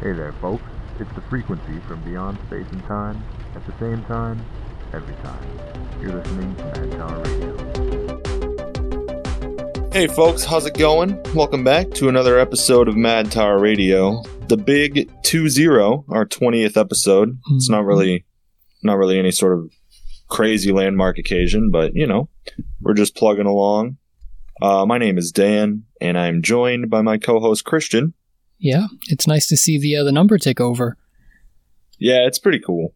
Hey there, folks. It's the frequency from beyond space and time, at the same time, every time. You're listening to Mad Tower Radio. Hey folks, how's it going? Welcome back to another episode of Mad Tower Radio. The big 2-0, our 20th episode. It's not really any sort of crazy landmark occasion, but you know, we're just plugging along. My name is Dan, and I'm joined by my co-host Christian. Yeah, it's nice to see the number take over. Yeah, it's pretty cool.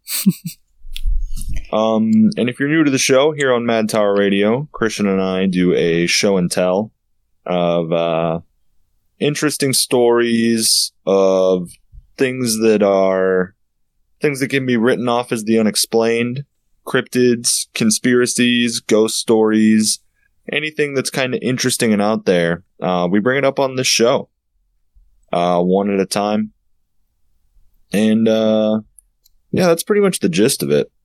And if you're new to the show, here on Mad Tower Radio, Christian and I do a show and tell of interesting stories of things that can be written off as the unexplained, cryptids, conspiracies, ghost stories, anything that's kind of interesting and out there. We bring it up on this show. One at a time. And, yeah, that's pretty much the gist of it.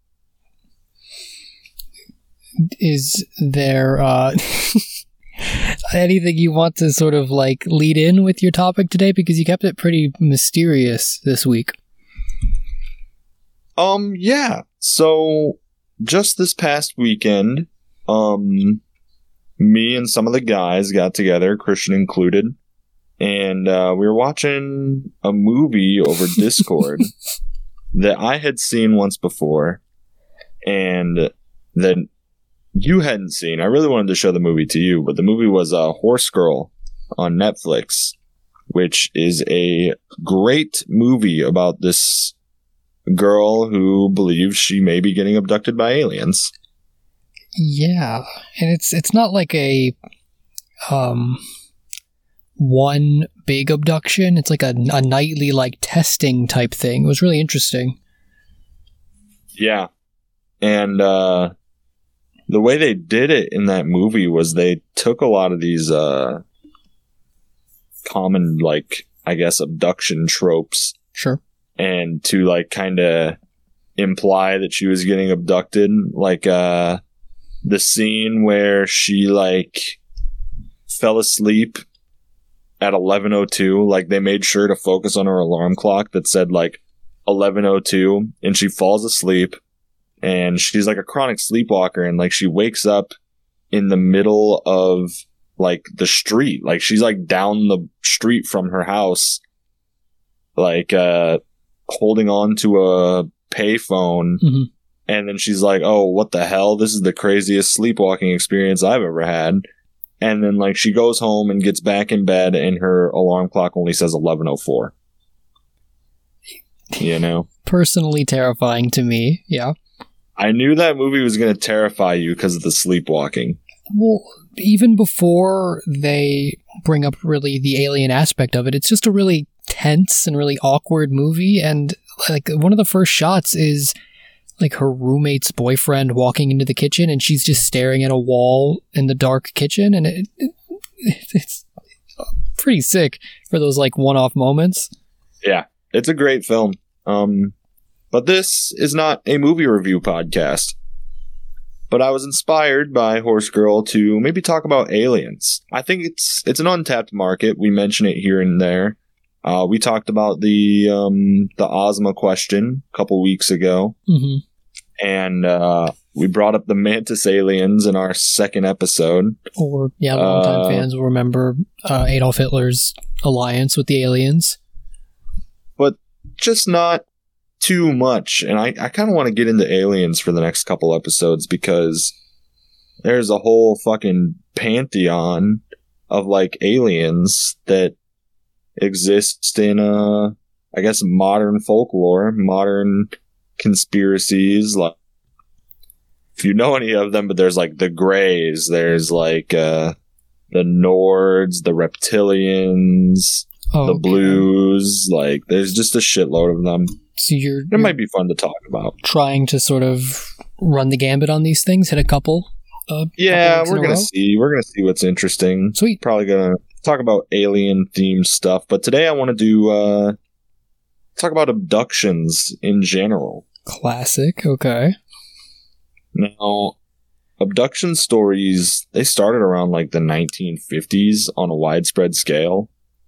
Is there, anything you want to sort of, like, lead in with your topic today? Because you kept it pretty mysterious this week. Yeah. So, just this past weekend, me and some of the guys got together, Christian included, and we were watching a movie over Discord that I had seen once before, and that you hadn't seen. I really wanted to show the movie to you, but the movie was Horse Girl on Netflix, which is a great movie about this girl who believes she may be getting abducted by aliens. Yeah, and it's not like a one big abduction. It's like a nightly like testing type thing. It was really interesting. Yeah. And the way they did it in that movie was they took a lot of these common, like, I guess, abduction tropes. Sure. And to, like, kind of imply that she was getting abducted. Like, the scene where she, like, fell asleep at 11:02, like they made sure to focus on her alarm clock that said like 11:02, and she falls asleep, and she's like a chronic sleepwalker, and like she wakes up in the middle of like the street, like she's like down the street from her house, like holding on to a payphone, and then she's like, oh, what the hell, this is the craziest sleepwalking experience I've ever had. And then, like, she goes home and gets back in bed, and her alarm clock only says 11:04. You know? Personally terrifying to me, yeah. I knew that movie was going to terrify you because of the sleepwalking. Well, even before they bring up really the alien aspect of it, it's just a really tense and really awkward movie, and, like, one of the first shots is like her roommate's boyfriend walking into the kitchen, and she's just staring at a wall in the dark kitchen, and it's pretty sick for those like one-off moments. Yeah, it's a great film. But this is not a movie review podcast. But I was inspired by Horse Girl to maybe talk about aliens. I think it's an untapped market. We mention it here and there. We talked about the Ozma question a couple weeks ago. Mm-hmm. And we brought up the Mantis aliens in our second episode. Or, yeah, longtime fans will remember Adolf Hitler's alliance with the aliens. But just not too much. And I kind of want to get into aliens for the next couple episodes, because there's a whole fucking pantheon of, like, aliens that exists in, I guess, modern folklore, modern conspiracies. Like, if you know any of them, but there's like the Greys, there's like the Nords, the Reptilians, the Blues, like there's just a shitload of them. So it might be fun to talk about. Trying to sort of run the gambit on these things, hit a couple. Yeah, we're gonna see what's interesting. Sweet. Probably gonna talk about alien themed stuff, but today I want to do talk about abductions in general. Classic. Okay. Now, abduction stories, they started around like the 1950s on a widespread scale.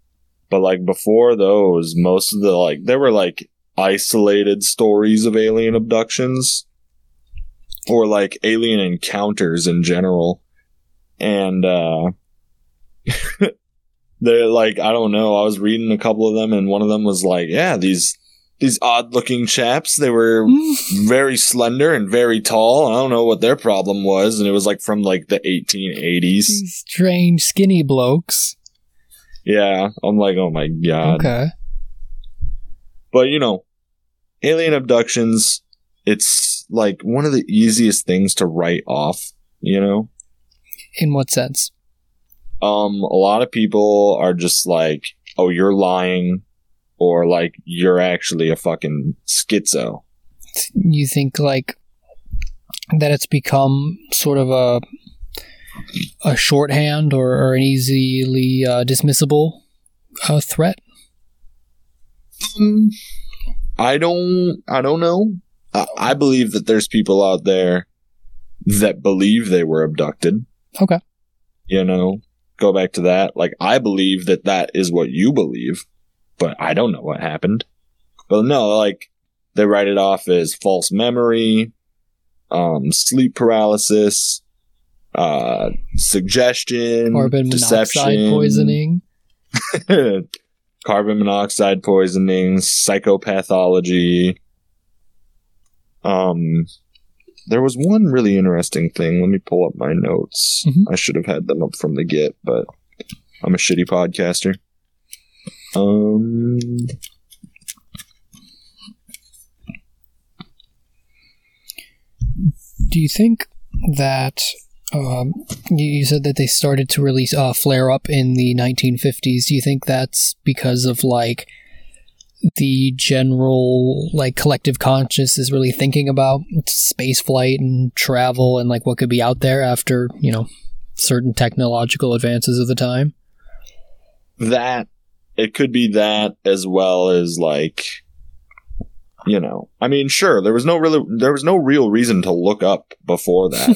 But like before those, most of the like there were like isolated stories of alien abductions or like alien encounters in general. And they're like, I don't know, I was reading a couple of them and one of them was like, yeah, these odd looking chaps, they were very slender and very tall. I don't know what their problem was. And it was like from like the 1880s. These strange skinny blokes. Yeah. I'm like, oh my God. Okay. But you know, alien abductions, it's like one of the easiest things to write off, you know? In what sense? A lot of people are just like, oh, you're lying. Or like, you're actually a fucking schizo. You think like that it's become sort of a shorthand or an easily dismissible threat? I don't know. I believe that there's people out there that believe they were abducted. Okay. You know, go back to that. Like, I believe that that is what you believe. But I don't know what happened. But no, like, they write it off as false memory, sleep paralysis, suggestion, carbon deception, monoxide poisoning. Carbon monoxide poisoning, psychopathology. There was one really interesting thing. Let me pull up my notes. I should have had them up from the get, but I'm a shitty podcaster. Do you think that you said that they started to really flare up in the 1950s? Do you think that's because of like the general like collective conscious is really thinking about space flight and travel and like what could be out there after, you know, certain technological advances of the time? That it could be that, as well as like, you know, I mean, sure, there was no real reason to look up before that.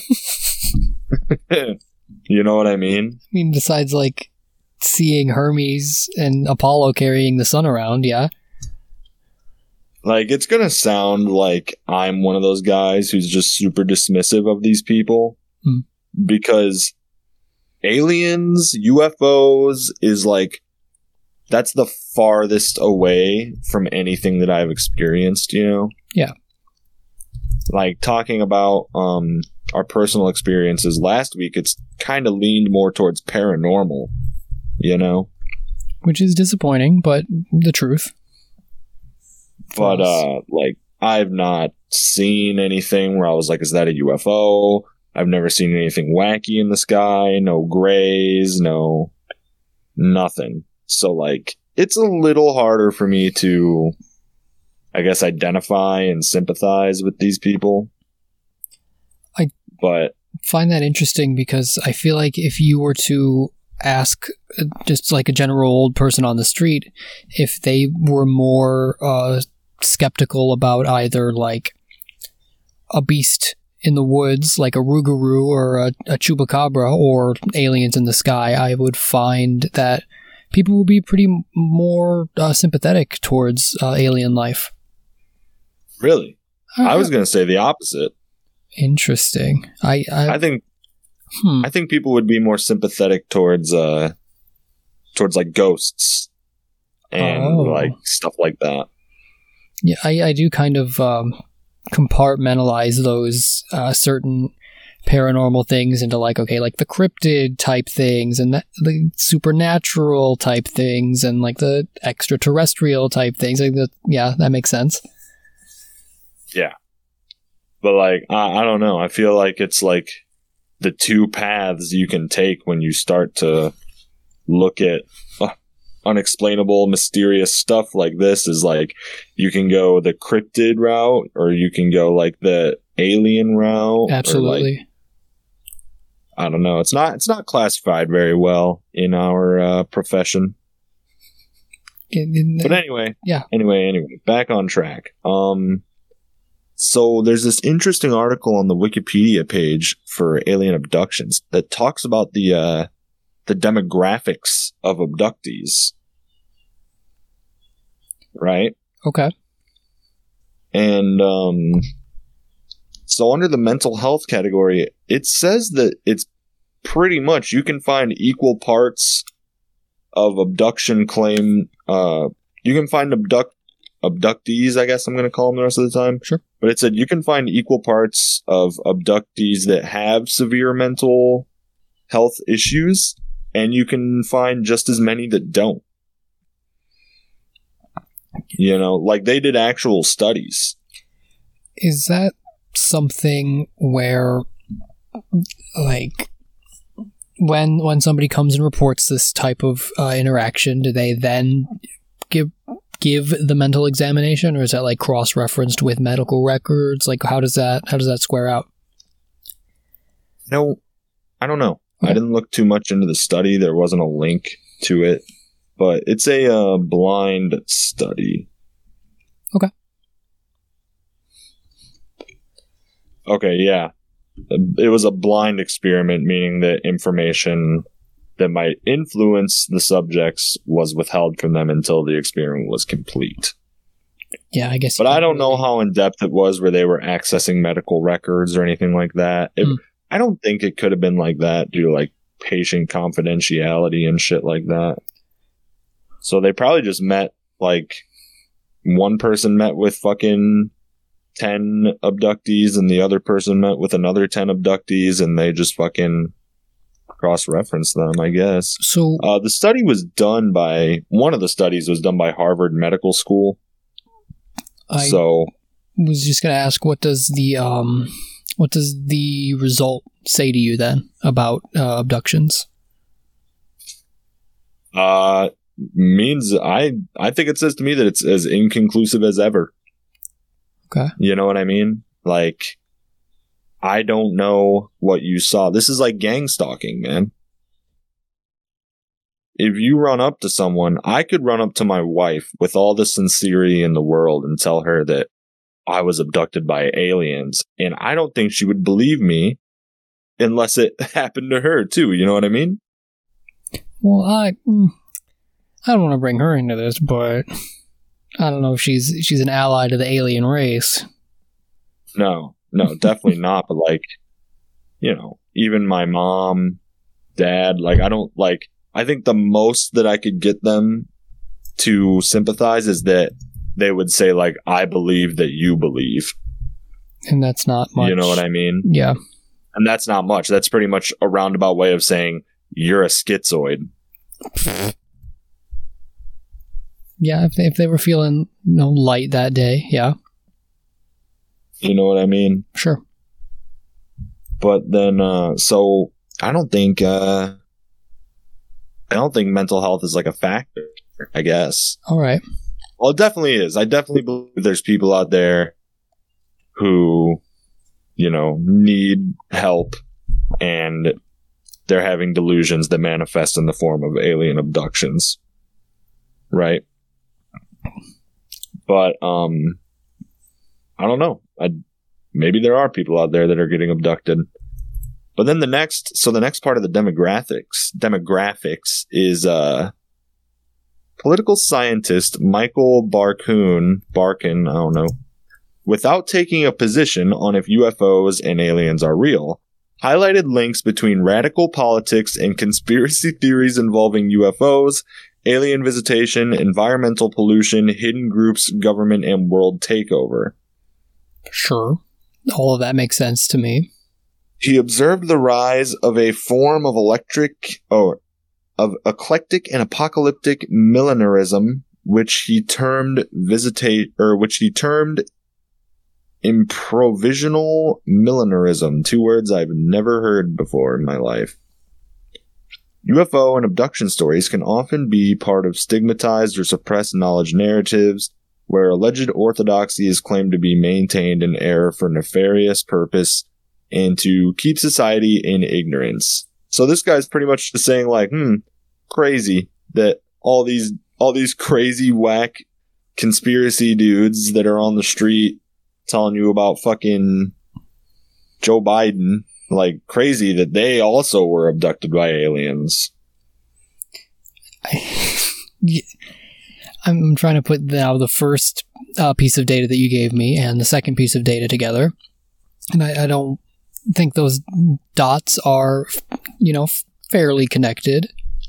You know what I mean? I mean, besides like seeing Hermes and Apollo carrying the sun around, yeah. Like, it's gonna sound like I'm one of those guys who's just super dismissive of these people, because aliens, UFOs is like, that's the farthest away from anything that I've experienced, you know? Yeah. Like, talking about our personal experiences last week, it's kind of leaned more towards paranormal, you know? Which is disappointing, but the truth. But, like, I've not seen anything where I was like, is that a UFO? I've never seen anything wacky in the sky, no grays, no nothing. So, like, it's a little harder for me to, I guess, identify and sympathize with these people. But find that interesting because I feel like if you were to ask just like a general old person on the street, if they were more skeptical about either like a beast in the woods, like a Rougarou or a Chupacabra, or aliens in the sky, I would find that people will be pretty more sympathetic towards alien life. Really? I was going to say the opposite. Interesting. I think I think people would be more sympathetic towards like ghosts and like stuff like that. Yeah, I do kind of compartmentalize those certain paranormal things into like, okay, like the cryptid type things and the supernatural type things and like the extraterrestrial type things. Like that makes sense. Yeah. But like, I don't know. I feel like it's like the two paths you can take when you start to look at unexplainable, mysterious stuff like this is like, you can go the cryptid route or you can go like the alien route. Absolutely. Like, I don't know. It's not classified very well in our profession. But anyway. Yeah. Anyway, back on track. So there's this interesting article on the Wikipedia page for alien abductions that talks about the demographics of abductees. right? Okay. And so under the mental health category, it says that it's pretty much you can find equal parts of abduction claim. You can find abductees, I guess I'm going to call them the rest of the time. Sure. But it said you can find equal parts of abductees that have severe mental health issues, and you can find just as many that don't. You know, like they did actual studies. Is that something where, like, when somebody comes and reports this type of interaction, do they then give the mental examination, or is that like cross-referenced with medical records? Like, how does that square out? No, I don't know. Okay. I didn't look too much into the study. There wasn't a link to it, but it's a blind study. Okay. Okay, yeah. It was a blind experiment, meaning that information that might influence the subjects was withheld from them until the experiment was complete. Yeah, I guess. But I don't know how in depth it was where they were accessing medical records or anything like that. I don't think it could have been like that due to like patient confidentiality and shit like that. So they probably just met, like, one person met with fucking 10 abductees and the other person met with another 10 abductees, and they just fucking cross-reference them, I guess. So the study was done by, one of the studies was done by Harvard Medical School. I was just going to ask, what does the result say to you then about abductions? Means I think it says to me that it's as inconclusive as ever. Okay. You know what I mean? Like, I don't know what you saw. This is like gang stalking, man. If you run up to someone, I could run up to my wife with all the sincerity in the world and tell her that I was abducted by aliens, and I don't think she would believe me unless it happened to her too. You know what I mean? Well, I don't want to bring her into this, but I don't know if she's an ally to the alien race. No, definitely not. But like, you know, even my mom, dad, like I think the most that I could get them to sympathize is that they would say, like, I believe that you believe. And that's not much. You know what I mean? Yeah. And that's not much. That's pretty much a roundabout way of saying you're a schizoid. Yeah, if they were feeling, light that day, yeah. You know what I mean? Sure. But then, so I don't think mental health is like a factor, I guess. All right. Well, it definitely is. I definitely believe there's people out there who, need help, and they're having delusions that manifest in the form of alien abductions. Right? But, I don't know. Maybe there are people out there that are getting abducted. But then the next part of the demographics is, political scientist Michael Barkin, I don't know, without taking a position on if UFOs and aliens are real, highlighted links between radical politics and conspiracy theories involving UFOs, alien visitation, environmental pollution, hidden groups, government, and world takeover. Sure. All of that makes sense to me. He observed the rise of a form of eclectic and apocalyptic millenarism, which he termed improvisational millenarism. 2 words I've never heard before in my life. UFO and abduction stories can often be part of stigmatized or suppressed knowledge narratives, where alleged orthodoxy is claimed to be maintained in error for nefarious purpose and to keep society in ignorance. So this guy's pretty much just saying, like, crazy that all these crazy whack conspiracy dudes that are on the street telling you about fucking Joe Biden, like, crazy that they also were abducted by aliens. I'm trying to put now the first piece of data that you gave me and the second piece of data together. And I don't think those dots are, fairly connected.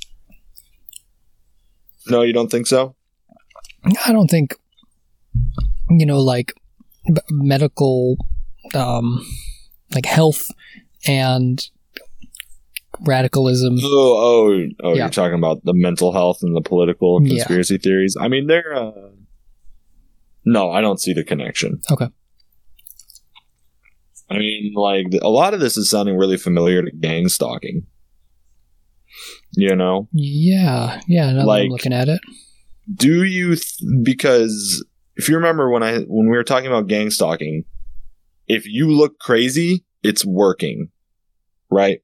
No, you don't think so? I don't think, like medical, like health and radicalism. Oh, Yeah. You're talking about the mental health and the political conspiracy theories. I mean, they're... No, I don't see the connection. Okay. I mean, like, a lot of this is sounding really familiar to gang stalking. You know? Yeah, now that I'm looking at it. Do you... because if you remember when we were talking about gang stalking, if you look crazy, it's working. Right?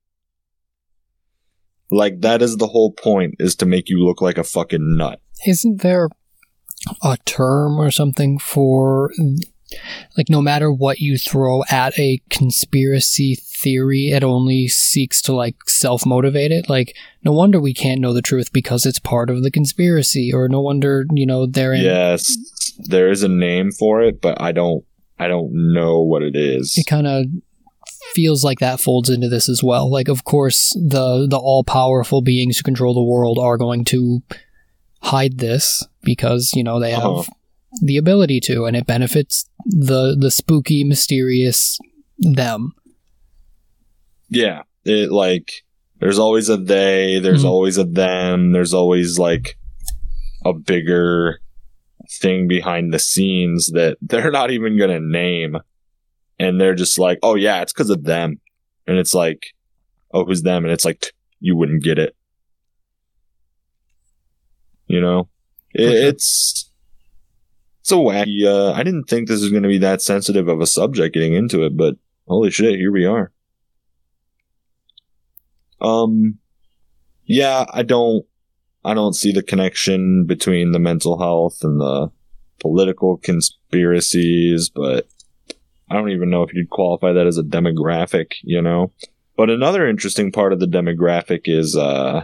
Like, that is the whole point, is to make you look like a fucking nut. Isn't there a term or something for, like, no matter what you throw at a conspiracy theory, it only seeks to, like, self-motivate it? Like, no wonder we can't know the truth because it's part of the conspiracy, or no wonder, they're in... Yes, there is a name for it, but I don't know what it is. It kind of feels like that folds into this as well. Like, of course, the all-powerful beings who control the world are going to hide this because, they have the ability to, and it benefits the spooky, mysterious them. Yeah, it, like, there's always a they, there's always a them, there's always, like, a bigger thing behind the scenes that they're not even gonna name. And they're just like, oh yeah, it's because of them. And it's like, oh, who's them? And it's like, you wouldn't get it. It's a wacky, I didn't think this was going to be that sensitive of a subject getting into it, but holy shit, here we are. Yeah, I don't see the connection between the mental health and the political conspiracies, but I don't even know if you'd qualify that as a demographic, But another interesting part of the demographic is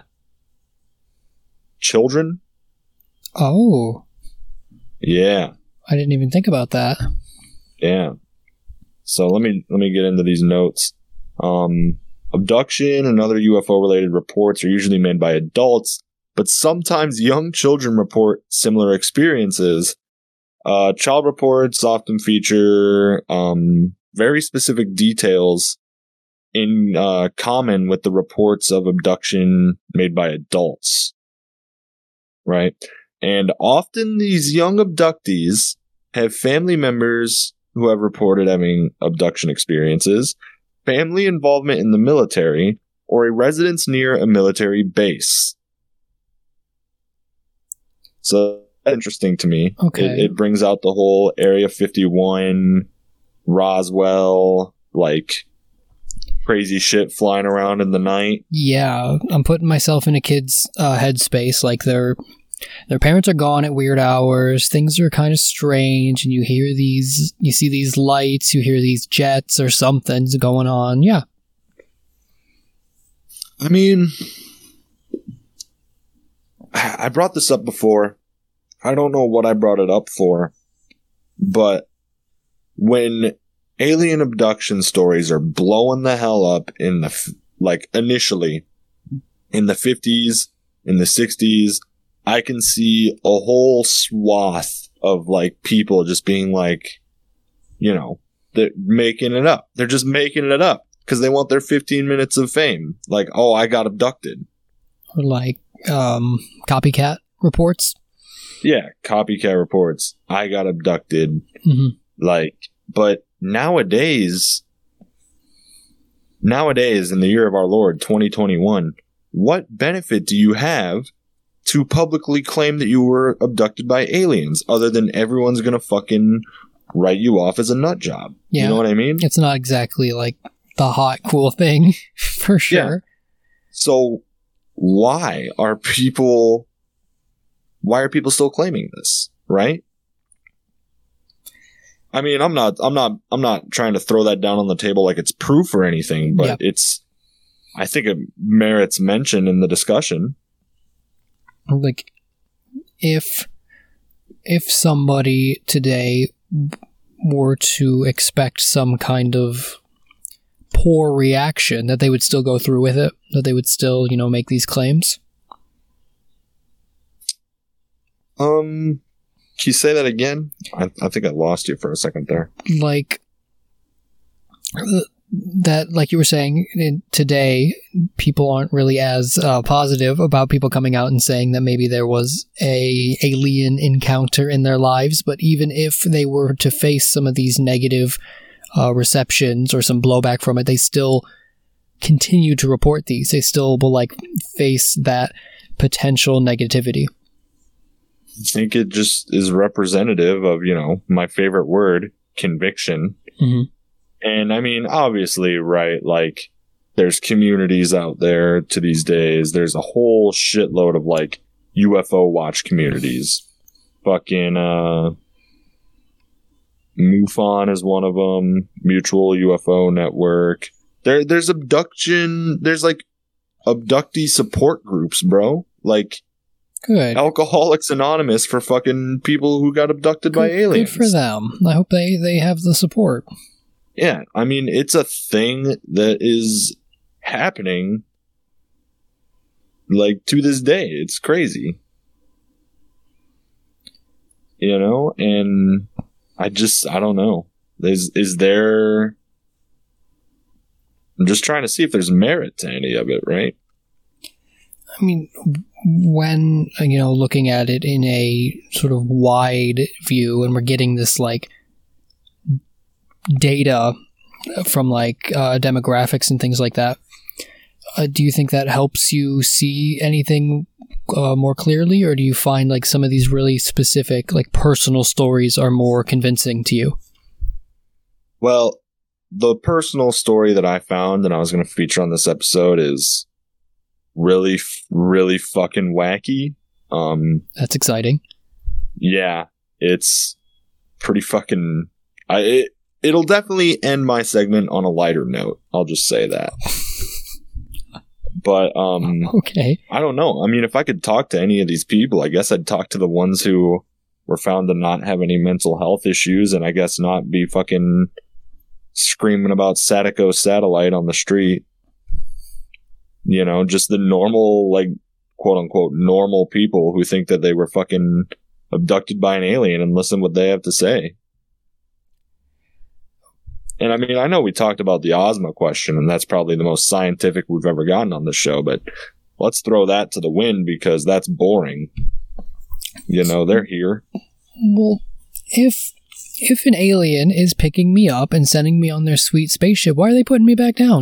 children. Oh. Yeah. I didn't even think about that. Yeah. So let me get into these notes. Abduction and other UFO-related reports are usually made by adults, but sometimes young children report similar experiences. Child reports often feature very specific details in common with the reports of abduction made by adults. Right? And often these young abductees have family members who have reported having abduction experiences, family involvement in the military, or a residence near a military base. So interesting to me. Okay. It brings out the whole Area 51, Roswell, like crazy shit flying around in the night. Yeah, I'm putting myself in a kid's headspace. Like their parents are gone at weird hours. Things are kind of strange, and you see these lights, you hear these jets or something's going on. Yeah. I mean, I brought this up before. I don't know what I brought it up for, but when alien abduction stories are blowing the hell up in initially in the 50s, in the 60s, I can see a whole swath of like people just being like, they're making it up. They're just making it up because they want their 15 minutes of fame. Like, oh, I got abducted. Or like copycat reports. Yeah, copycat reports. I got abducted. Mm-hmm. But nowadays, in the year of our Lord, 2021, what benefit do you have to publicly claim that you were abducted by aliens other than everyone's gonna fucking write you off as a nut job? Yeah. You know what I mean? It's not exactly like the hot, cool thing, for sure. Yeah. So why are people still claiming this, right? I mean, I'm not trying to throw that down on the table like it's proof or anything, but I think it merits mention in the discussion. Like, if if somebody today were to expect some kind of poor reaction, that they would still go through with it, that they would still, make these claims? Can you say that again? I think I lost you for a second there. Like that, like you were saying, today people aren't really as positive about people coming out and saying that maybe there was a alien encounter in their lives, but even if they were to face some of these negative receptions or some blowback from it, they still continue to report these. They still will face that potential negativity. I think it just is representative of, my favorite word, conviction. Mm-hmm. And I mean, obviously, right, there's communities out there to these days. There's a whole shitload of UFO watch communities. Fucking MUFON is one of them. Mutual UFO Network. There's abduction. There's abductee support groups, bro. Good. Alcoholics Anonymous for fucking people who got abducted by aliens. Good for them. I hope they have the support. Yeah, I mean, it's a thing that is happening, to this day. It's crazy. And I don't know. Is there... I'm just trying to see if there's merit to any of it, right? I mean, when, looking at it in a sort of wide view, and we're getting this, data from, demographics and things like that, do you think that helps you see anything more clearly, or do you find, some of these really specific, personal stories are more convincing to you? Well, the personal story that I found and I was going to feature on this episode is really, really fucking wacky. That's exciting. Yeah, it's pretty fucking... It'll definitely end my segment on a lighter note. I'll just say that. But, okay. I don't know. I mean, if I could talk to any of these people, I guess I'd talk to the ones who were found to not have any mental health issues, and I guess not be fucking screaming about Sadako Satellite on the street. Just the normal, quote unquote, normal people who think that they were fucking abducted by an alien and listen what they have to say. And I mean, I know we talked about the Ozma question, and that's probably the most scientific we've ever gotten on this show, but let's throw that to the wind because that's boring. They're here. Well, if an alien is picking me up and sending me on their sweet spaceship, why are they putting me back down?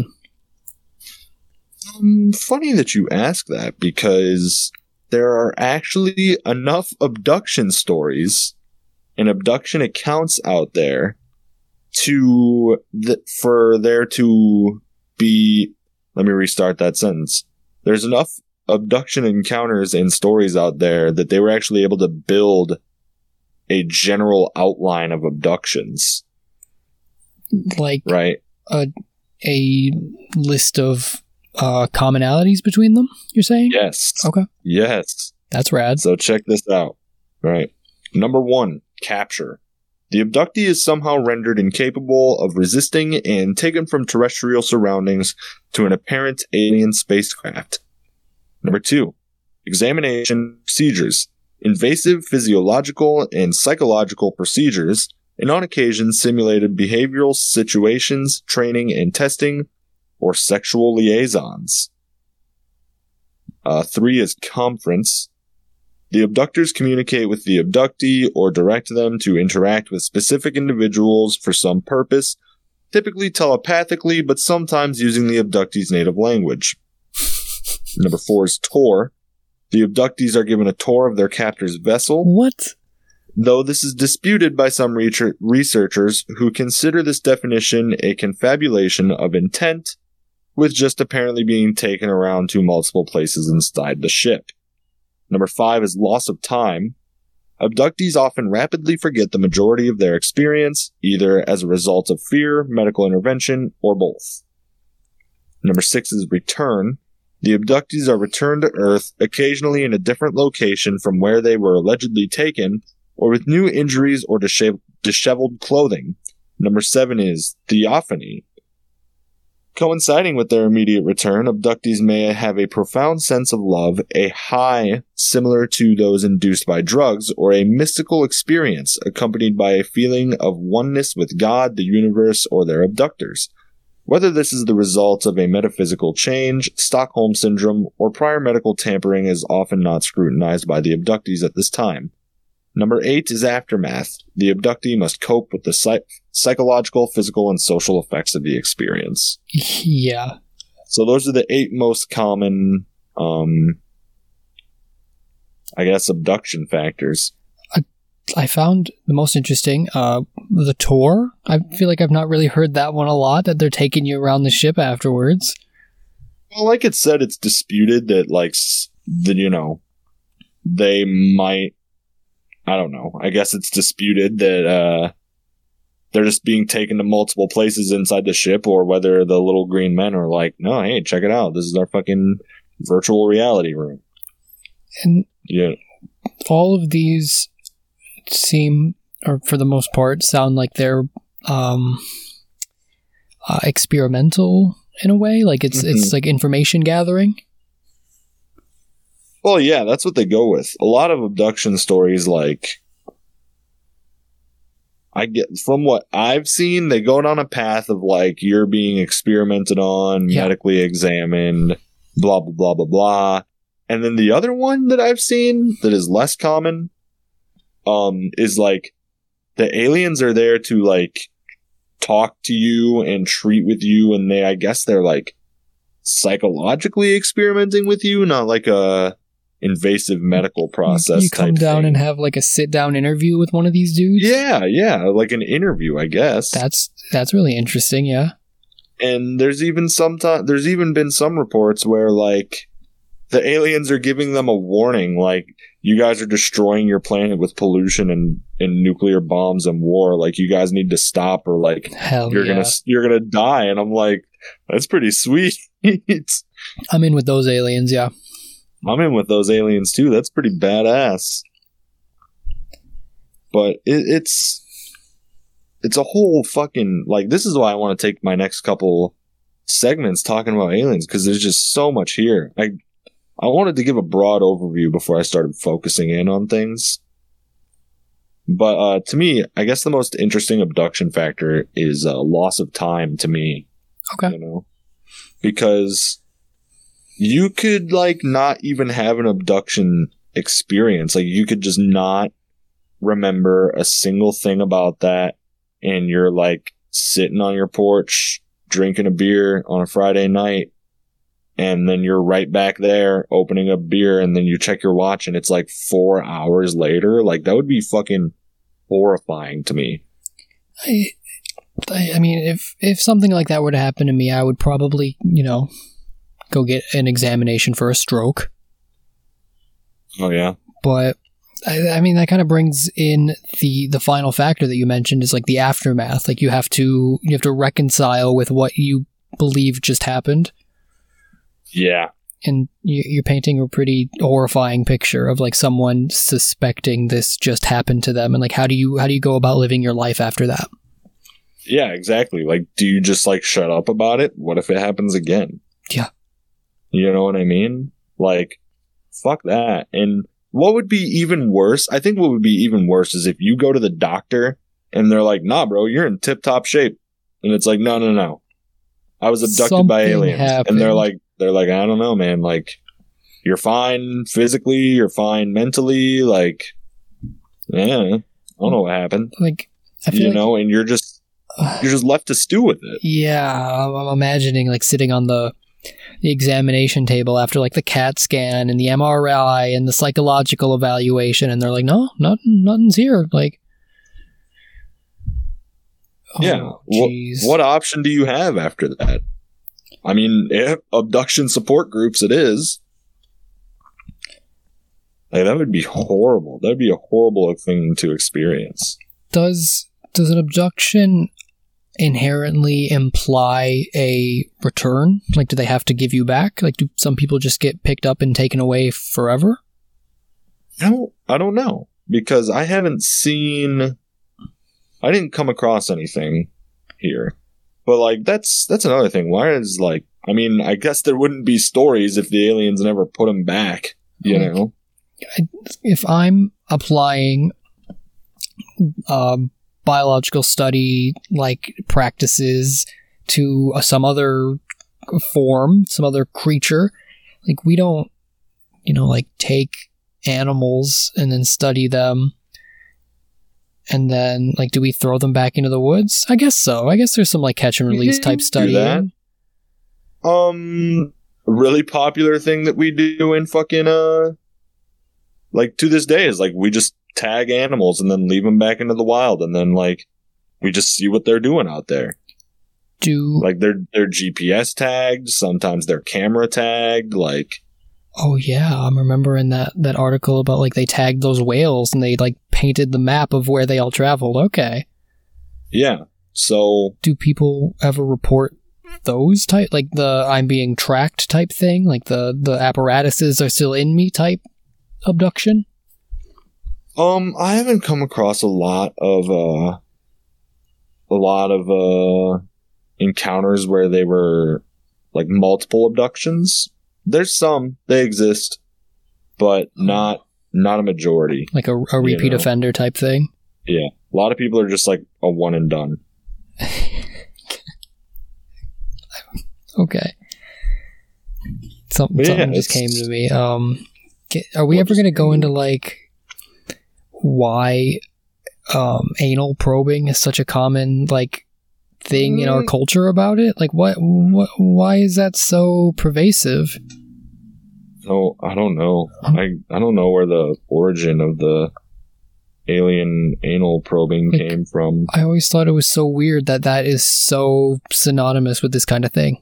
Funny that you ask that, because there are actually enough abduction stories and abduction accounts out there for there to be... Let me restart that sentence. There's enough abduction encounters and stories out there that they were actually able to build a general outline of abductions. Right? A list of commonalities between them, you're saying? Yes. Okay. Yes. That's rad. So check this out. Right. Number 1, capture. The abductee is somehow rendered incapable of resisting and taken from terrestrial surroundings to an apparent alien spacecraft. Number 2, examination procedures. Invasive physiological and psychological procedures, and on occasion simulated behavioral situations, training and testing, or sexual liaisons. 3 is conference. The abductors communicate with the abductee or direct them to interact with specific individuals for some purpose, typically telepathically, but sometimes using the abductee's native language. Number 4 is tour. The abductees are given a tour of their captor's vessel. What? Though this is disputed by some researchers who consider this definition a confabulation of intent, with just apparently being taken around to multiple places inside the ship. Number 5 is loss of time. Abductees often rapidly forget the majority of their experience, either as a result of fear, medical intervention, or both. Number 6 is return. The abductees are returned to Earth, occasionally in a different location from where they were allegedly taken, or with new injuries or disheveled clothing. Number 7 is theophany. Coinciding with their immediate return, abductees may have a profound sense of love, a high similar to those induced by drugs, or a mystical experience accompanied by a feeling of oneness with God, the universe, or their abductors. Whether this is the result of a metaphysical change, Stockholm syndrome, or prior medical tampering is often not scrutinized by the abductees at this time. Number 8 is aftermath. The abductee must cope with the psychological, physical, and social effects of the experience. Yeah. So those are the 8 most common, abduction factors. I found the most interesting, the tour. I feel like I've not really heard that one a lot, that they're taking you around the ship afterwards. Well, like it said, it's disputed that, they might, I don't know. I guess it's disputed that they're just being taken to multiple places inside the ship, or whether the little green men are like, no, hey, check it out. This is our fucking virtual reality room. And yeah, all of these seem, or for the most part, sound like they're experimental in a way. Like it's like information gathering. Well, yeah, that's what they go with. A lot of abduction stories, I get from what I've seen, they go down a path of you're being experimented on, medically examined, blah, blah, blah, blah, blah. And then the other one that I've seen that is less common, is the aliens are there to talk to you and treat with you. And they're psychologically experimenting with you, not like a invasive medical process. You come down and have a sit down interview with one of these dudes. Yeah, like an interview, I guess. That's really interesting. Yeah, and there's even been some reports where the aliens are giving them a warning, you guys are destroying your planet with pollution and nuclear bombs and war. You guys need to stop, or you're gonna die. And I'm like, that's pretty sweet. I'm in with those aliens. Yeah. I'm in with those aliens too. That's pretty badass. But it's a whole fucking this is why I want to take my next couple segments talking about aliens, because there's just so much here. I wanted to give a broad overview before I started focusing in on things. But to me, I guess the most interesting abduction factor is loss of time to me. Okay. Because you could not even have an abduction experience. You could just not remember a single thing about that, and you're sitting on your porch drinking a beer on a Friday night, and then you're right back there opening a beer, and then you check your watch and it's 4 hours later. That would be fucking horrifying to me. I mean, if something like that were to happen to me, I would probably, go get an examination for a stroke. Oh, yeah. But, I mean, that kind of brings in the final factor that you mentioned is the aftermath. You have to reconcile with what you believe just happened. Yeah. And you're painting a pretty horrifying picture of someone suspecting this just happened to them. And how do you go about living your life after that? Yeah, exactly. Do you just shut up about it? What if it happens again? Yeah. You know what I mean? Fuck that. And what would be even worse? I think what would be even worse is if you go to the doctor and they're like, nah, bro, you're in tip top shape. And it's no. I was abducted by aliens. Happened. And they're like, I don't know, man. You're fine physically, you're fine mentally. I don't know what happened. I feel and you're just left to stew with it. Yeah, I'm imagining sitting on the examination table after the CAT scan and the MRI and the psychological evaluation, and they're like, no, nothing's here. Yeah. What option do you have after that? I mean, abduction support groups it is. That would be horrible. That would be a horrible thing to experience. Does an abduction inherently imply a return? Do they have to give you back? Do some people just get picked up and taken away forever? No, I don't know. because I didn't come across anything here. But, like, that's another thing. Why is, like, I mean, I guess there wouldn't be stories if the aliens never put them back, you know? If I'm applying biological study, like, practices to some other form, some other creature, like, we don't, you know, like, take animals and then study them, and then, like, do we throw them back into the woods? I guess so. I guess there's some, like, catch and release type studying. A really popular thing that we do in fucking, like, to this day is, like, we just tag animals and then leave them back into the wild, and then, like, we just see what they're doing out there. Like, they're GPS tagged, sometimes they're camera tagged, like... Oh, yeah, I'm remembering that article about, like, they tagged those whales and they, like, painted the map of where they all traveled. Okay. Yeah, so... Do people ever report those type, like, the I'm being tracked type thing? Like, the apparatuses are still in me type abduction? I haven't come across a lot of encounters where they were, like, multiple abductions. There's some, they exist, but not a majority. Like a repeat offender type thing? Yeah. A lot of people are just like a one and done. Okay. Something just came to me. Are we ever going to go into, like, why anal probing is such a common, like, thing in our culture about it? Like, why is that so pervasive? No, I don't know. I don't know where the origin of the alien anal probing came from. I always thought it was so weird that is so synonymous with this kind of thing.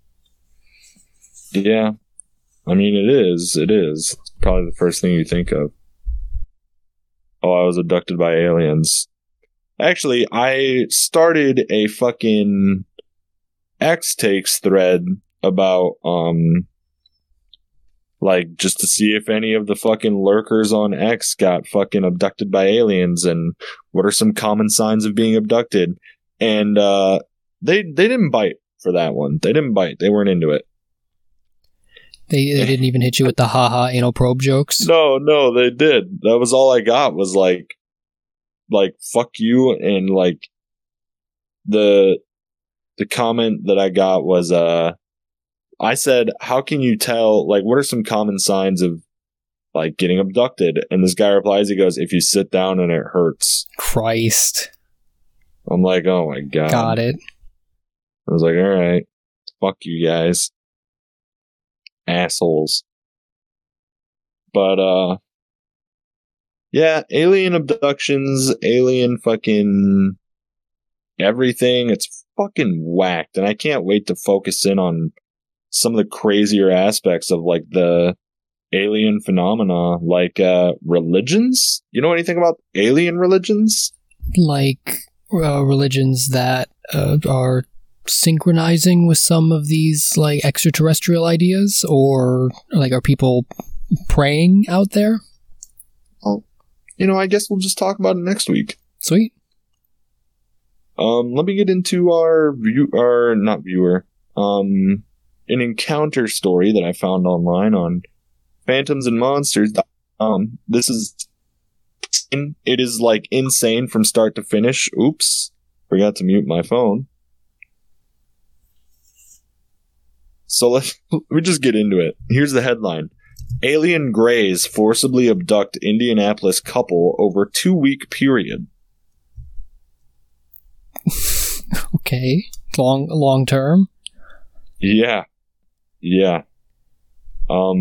Yeah. I mean, it is. It's probably the first thing you think of. Oh, I was abducted by aliens. Actually, I started a fucking X Takes thread about, like, just to see if any of the fucking lurkers on X got fucking abducted by aliens and what are some common signs of being abducted. And, they didn't bite for that one. They didn't bite. They weren't into it. They didn't even hit you with the haha anal probe jokes? No, they did. That was all I got was, like, fuck you, and, like, the comment that I got was, I said, how can you tell, like, what are some common signs of, like, getting abducted? And this guy replies, he goes, if you sit down and it hurts. Christ. I'm like, oh my god. Got it. I was like, alright, fuck you guys. Assholes. But, yeah, alien abductions, alien fucking everything, it's fucking whacked, and I can't wait to focus in on some of the crazier aspects of, like, the alien phenomena, like, religions? You know anything about alien religions? Like, religions that are synchronizing with some of these, like, extraterrestrial ideas? Or, like, are people praying out there? Oh, you know, I guess we'll just talk about it next week. Sweet. Let me get into an encounter story that I found online on Phantoms and Monsters. This is, it is, like, insane from start to finish. Oops, forgot to mute my phone. So let me just get into it. Here's the headline. Alien Greys forcibly abduct Indianapolis couple over 2-week period. Okay. Long term? Yeah. Well,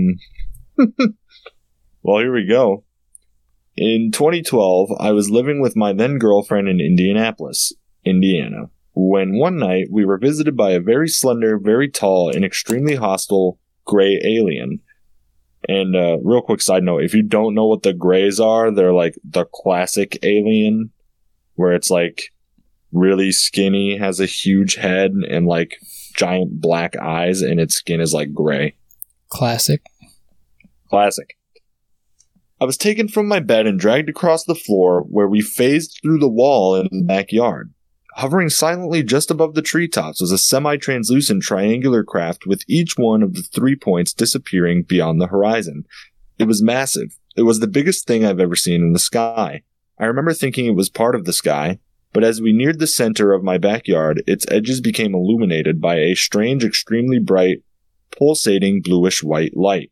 here we go. In 2012, I was living with my then girlfriend in Indianapolis, Indiana, when one night we were visited by a very slender, very tall, and extremely hostile gray alien. And real quick side note, if you don't know what the Greys are, they're like the classic alien, where it's like really skinny, has a huge head, and like giant black eyes, and its skin is like gray. Classic. I was taken from my bed and dragged across the floor where we phased through the wall in the backyard. Hovering silently just above the treetops was a semi-translucent triangular craft with each one of the 3 points disappearing beyond the horizon. It was massive. It was the biggest thing I've ever seen in the sky. I remember thinking it was part of the sky, but as we neared the center of my backyard, its edges became illuminated by a strange, extremely bright, pulsating bluish-white light.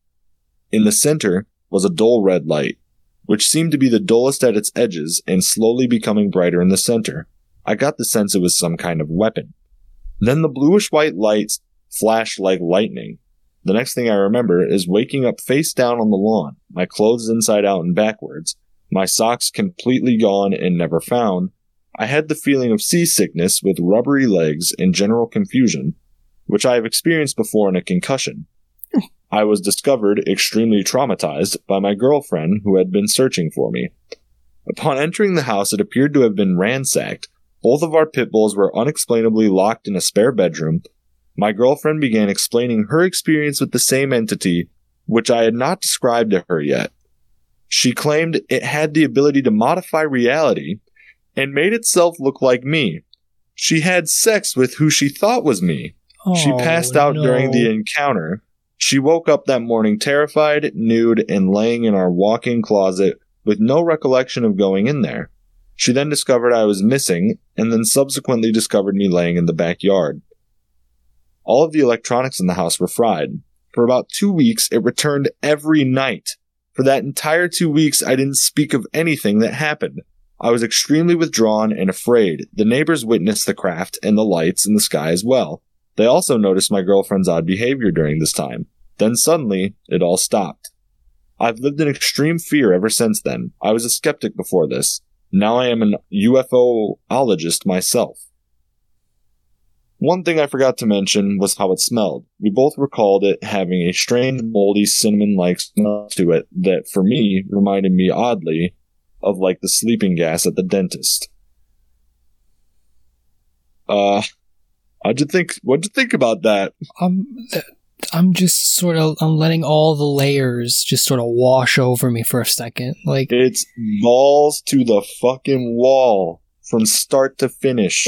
In the center was a dull red light, which seemed to be the dullest at its edges and slowly becoming brighter in the center. I got the sense it was some kind of weapon. Then the bluish-white lights flashed like lightning. The next thing I remember is waking up face down on the lawn, my clothes inside out and backwards, my socks completely gone and never found. I had the feeling of seasickness with rubbery legs and general confusion, which I have experienced before in a concussion. I was discovered extremely traumatized by my girlfriend who had been searching for me. Upon entering the house, it appeared to have been ransacked. Both of our pit bulls were unexplainably locked in a spare bedroom. My girlfriend began explaining her experience with the same entity, which I had not described to her yet. She claimed it had the ability to modify reality and made itself look like me. She had sex with who she thought was me. She passed out during the encounter. She woke up that morning terrified, nude, and laying in our walk-in closet with no recollection of going in there. She then discovered I was missing, and then subsequently discovered me laying in the backyard. All of the electronics in the house were fried. For about 2 weeks, it returned every night. For that entire 2 weeks, I didn't speak of anything that happened. I was extremely withdrawn and afraid. The neighbors witnessed the craft and the lights in the sky as well. They also noticed my girlfriend's odd behavior during this time. Then suddenly, it all stopped. I've lived in extreme fear ever since then. I was a skeptic before this. Now I am an UFOologist myself. One thing I forgot to mention was how it smelled. We both recalled it having a strange, moldy, cinnamon-like smell to it that, for me, reminded me oddly of like the sleeping gas at the dentist. What'd you think about that? I'm just sort of, I'm letting all the layers just sort of wash over me for a second. Like, it's balls to the fucking wall from start to finish.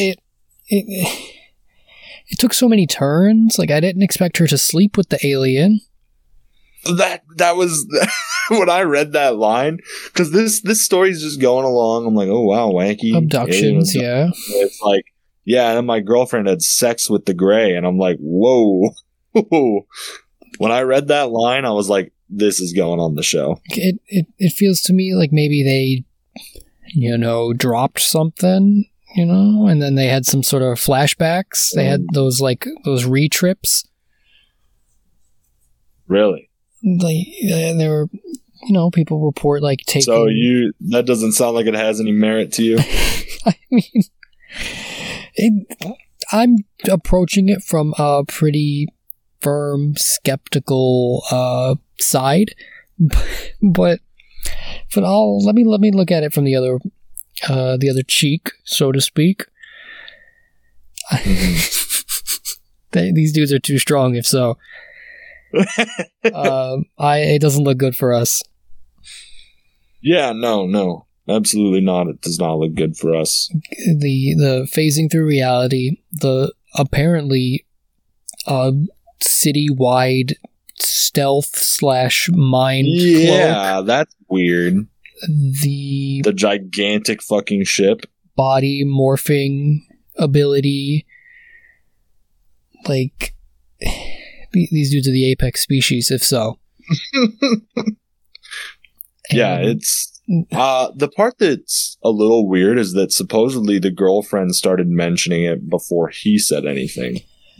It took so many turns. Like, I didn't expect her to sleep with the alien. That was when I read that line, because this story's just going along. I'm like, oh wow, wacky abductions, yeah. It's like, yeah, and then my girlfriend had sex with the gray, and I'm like, whoa. When I read that line, I was like, this is going on the show. It feels to me like maybe they, dropped something, and then they had some sort of flashbacks. They had those re-trips. Really? Like, there were, people report like taking... So that doesn't sound like it has any merit to you? I mean, I'm approaching it from a pretty firm, skeptical side, but let me look at it from the other cheek, so to speak. These dudes are too strong, if so. It doesn't look good for us. Yeah, no, absolutely not. It does not look good for us. The phasing through reality, the apparently citywide stealth/mind cloak. Yeah, that's weird. The gigantic fucking ship. Body morphing ability. Like, these dudes are the apex species, if so. Yeah, it's... the part that's a little weird is that supposedly the girlfriend started mentioning it before he said anything.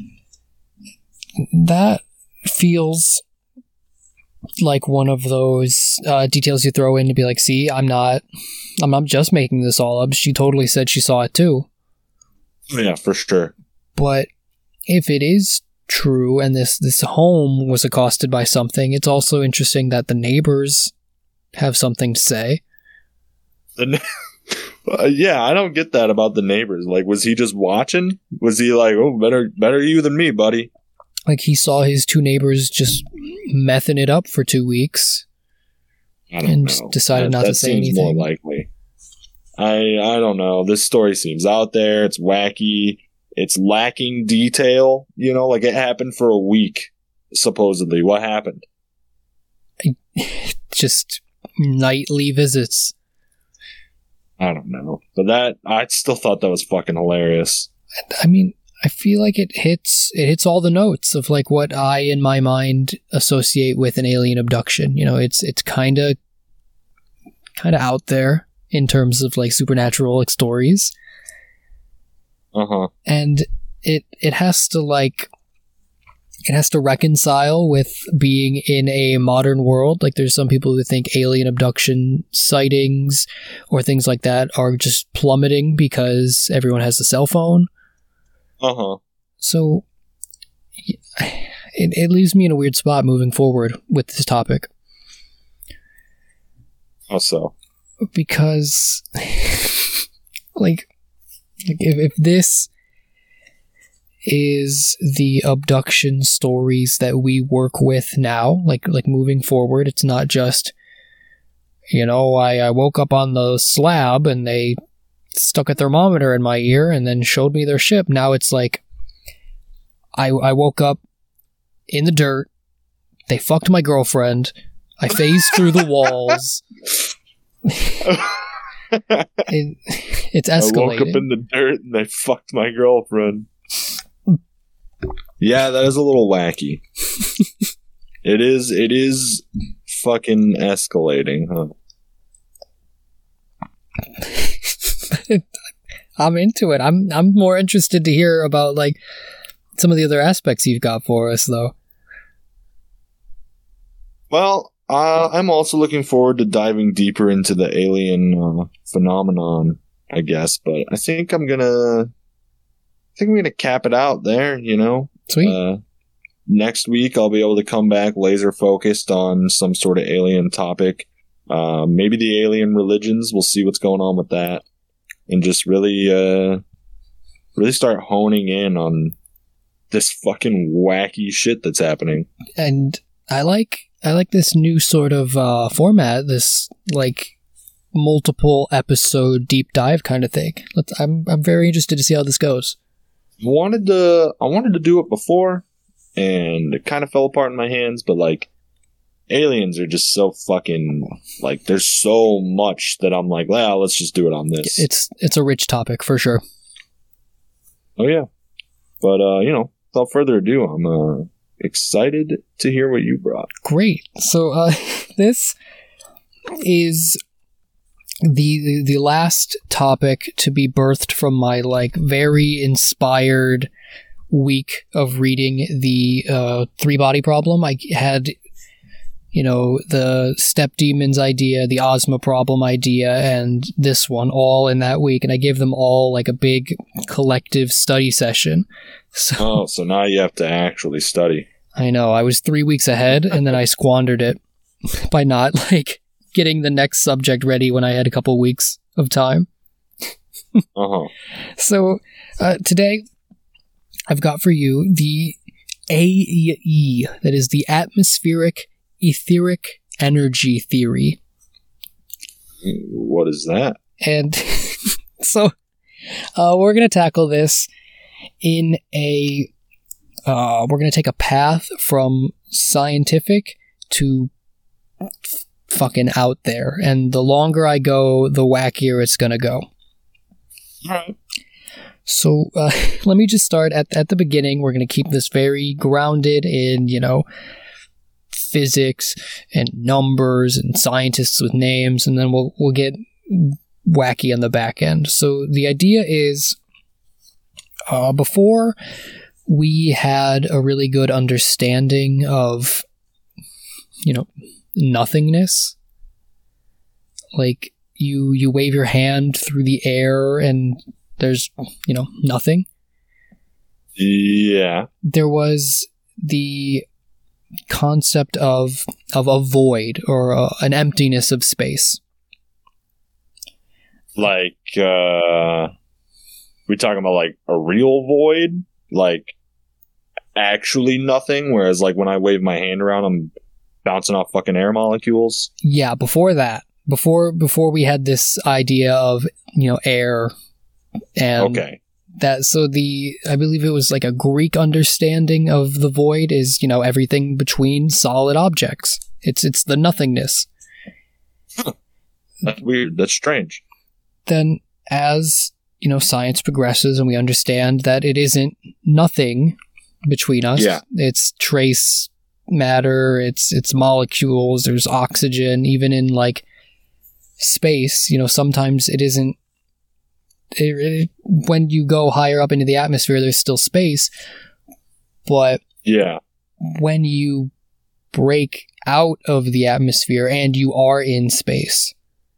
That feels like one of those details you throw in to be like, see, I'm not just making this all up. She totally said she saw it too. Yeah, for sure. But if it is true and this home was accosted by something, it's also interesting that the neighbors have something to say. Yeah, I don't get that about the neighbors. Like, was he just watching? Was he like, oh, better you than me, buddy? Like, he saw his two neighbors just mething it up for 2 weeks. I don't and know. decided not to say seems anything. More likely. I don't know. This story seems out there. It's wacky. It's lacking detail. You know, like it happened for a week, supposedly. What happened? Just nightly visits. I don't know. But I still thought that was fucking hilarious. I mean, I feel like it hits all the notes of like what I in my mind associate with an alien abduction. You know, it's kind of out there in terms of like supernatural like stories. Uh-huh. And it has to reconcile with being in a modern world. Like there's some people who think alien abduction sightings or things like that are just plummeting because everyone has a cell phone. Uh-huh. So it leaves me in a weird spot moving forward with this topic. How so? Because like if this is the abduction stories that we work with now, like moving forward, it's not just, you know, I woke up on the slab and they stuck a thermometer in my ear and then showed me their ship. Now it's like I woke up in the dirt, they fucked my girlfriend, I phased through the walls. It's escalating. I woke up in the dirt and they fucked my girlfriend. Yeah, that is a little wacky. It is fucking escalating, huh? I'm into it. I'm more interested to hear about like some of the other aspects you've got for us, though. Well, I'm also looking forward to diving deeper into the alien phenomenon, I guess. But I think I'm gonna cap it out there. You know, sweet. Next week I'll be able to come back laser focused on some sort of alien topic. Maybe the alien religions. We'll see what's going on with that, and just really start honing in on this fucking wacky shit that's happening. And I like this new sort of format, this like multiple episode deep dive kind of thing. I'm very interested to see how this goes. I wanted to do it before, and it kind of fell apart in my hands. But like, aliens are just so fucking like. There's so much that I'm like, well, let's just do it on this. It's a rich topic for sure. Oh yeah, but you know, without further ado, I'm excited to hear what you brought. Great. So this is the last topic to be birthed from my like very inspired week of reading the Three Body Problem. I had, you know, the Step Demons idea, the Ozma Problem idea, and this one all in that week, and I gave them all like a big collective study session. So now you have to actually study. I know, I was 3 weeks ahead, and then I squandered it by not like getting the next subject ready when I had a couple weeks of time. Uh-huh. So today I've got for you the AEE, that is the Atmospheric Etheric Energy Theory. What is that? And so we're going to tackle this in a we're going to take a path from scientific to fucking out there, and the longer I go, the wackier it's going to go. Alright. So let me just start at the beginning. We're going to keep this very grounded in, you know, physics and numbers and scientists with names, and then we'll get wacky on the back end. So the idea is, before we had a really good understanding of, you know, nothingness, like you wave your hand through the air and there's, you know, nothing. Yeah. There was the concept of a void or an emptiness of space. Like, we talking about like a real void? Like actually nothing? Whereas like when I wave my hand around, I'm bouncing off fucking air molecules. Yeah, before that, before we had this idea of, air and Okay. that, so I believe it was like a Greek understanding of the void is, everything between solid objects. It's the nothingness. That's weird. That's strange. Then as, science progresses and we understand that it isn't nothing between us. Yeah. It's trace matter, it's molecules, there's oxygen, even in like space, sometimes it isn't when you go higher up into the atmosphere, there's still space, but Yeah. when you break out of the atmosphere and you are in space,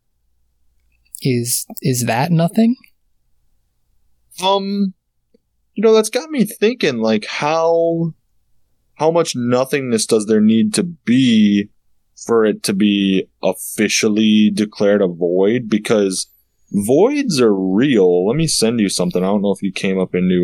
is that nothing? That's got me thinking, like, how much nothingness does there need to be for it to be officially declared a void? Because voids are real. Let me send you something. I don't know if you came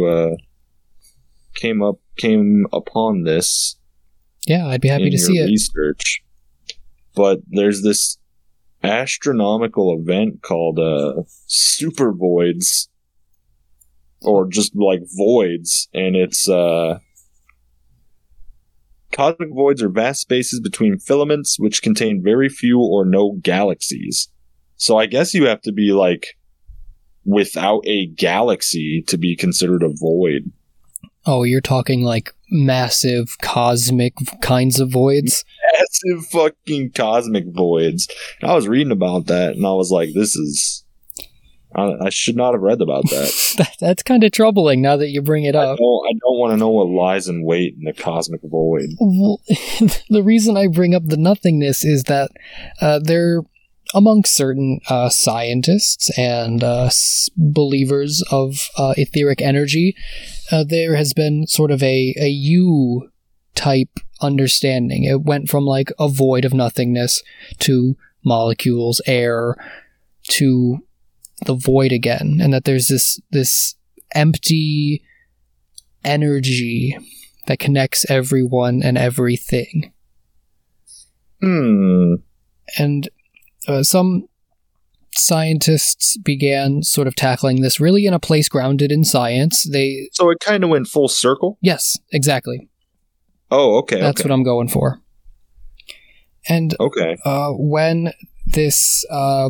upon this. Yeah, I'd be happy to see it. Research. But there's this astronomical event called super voids, or just like voids, and it's cosmic voids are vast spaces between filaments which contain very few or no galaxies. So I guess you have to be like without a galaxy to be considered a void. Oh, you're talking like massive cosmic kinds of voids? Massive fucking cosmic voids. And I was reading about that and I was like, I should not have read about that. That's kind of troubling now that you bring it up. I don't want to know what lies in wait in the cosmic void. Well, the reason I bring up the nothingness is that there, amongst certain scientists and believers of etheric energy, there has been sort of a U-type understanding. It went from like a void of nothingness to molecules, air, to the void again, and that there's this empty energy that connects everyone and everything. And some scientists began sort of tackling this really in a place grounded in science. So it kind of went full circle? Yes, exactly. Oh, okay. That's what I'm going for. And okay. When this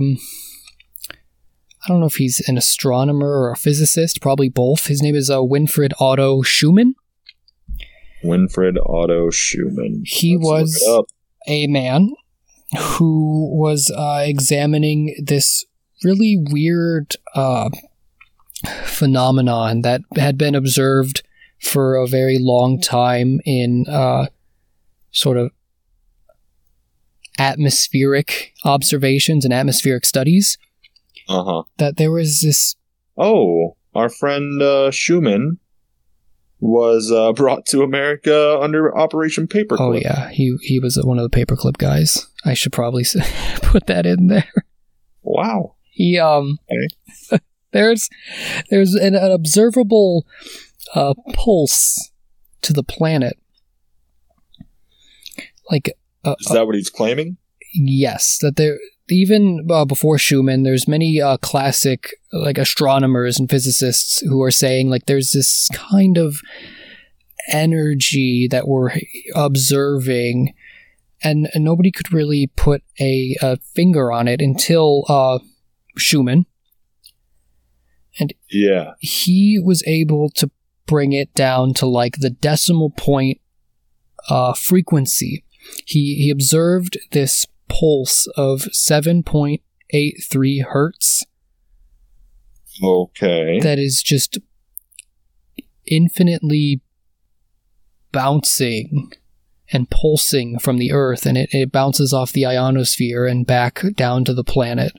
I don't know if he's an astronomer or a physicist, probably both. His name is Winfried Otto Schumann. Winfried Otto Schumann. He was a man who was examining this really weird phenomenon that had been observed for a very long time in sort of atmospheric observations and atmospheric studies. That there was this... Oh, our friend Schumann was brought to America under Operation Paperclip. Oh yeah, he was one of the Paperclip guys. I should probably put that in there. Wow. He okay. there's an observable pulse to the planet. Like is that what he's claiming? Yes, that there. Even before Schumann, there's many classic like astronomers and physicists who are saying like there's this kind of energy that we're observing, and nobody could really put a finger on it until Schumann. And yeah, he was able to bring it down to like the decimal point frequency. He observed this pulse of 7.83 hertz. Okay. That is just infinitely bouncing and pulsing from the Earth, and it bounces off the ionosphere and back down to the planet.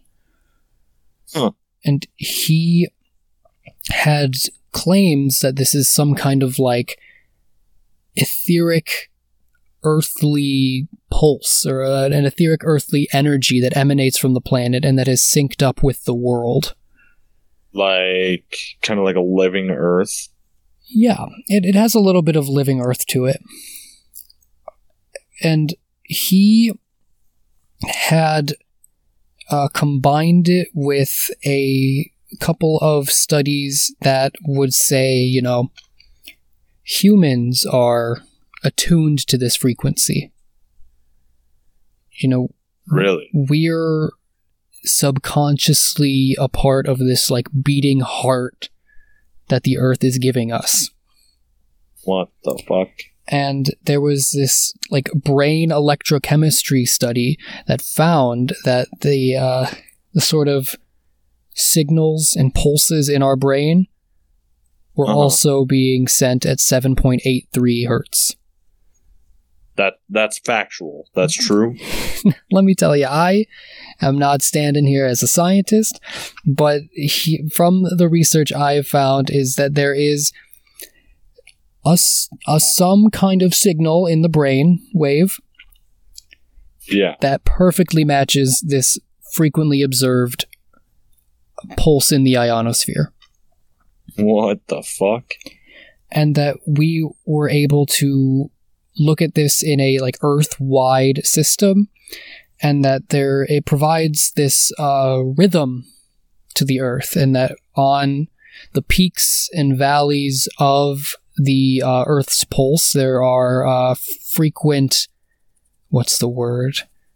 And he had claims that this is some kind of like etheric earthly pulse, or an etheric earthly energy that emanates from the planet and that is synced up with the world. Like, kind of like a living Earth? Yeah, it has a little bit of living Earth to it. And he had combined it with a couple of studies that would say, you know, humans are attuned to this frequency. You know, Really? we're subconsciously a part of this like beating heart that the earth is giving us. What the fuck? And there was this like brain electrochemistry study that found that the sort of signals and pulses in our brain were also being sent at 7.83 hertz. That's factual. That's true. Let me tell you, I am not standing here as a scientist, but from the research I have found is that there is some kind of signal in the brain wave Yeah. that perfectly matches this frequently observed pulse in the ionosphere. What the fuck? And that we were able to look at this in a like Earth-wide system, and that it provides this rhythm to the Earth, and that on the peaks and valleys of the Earth's pulse, there are frequent, what's the word?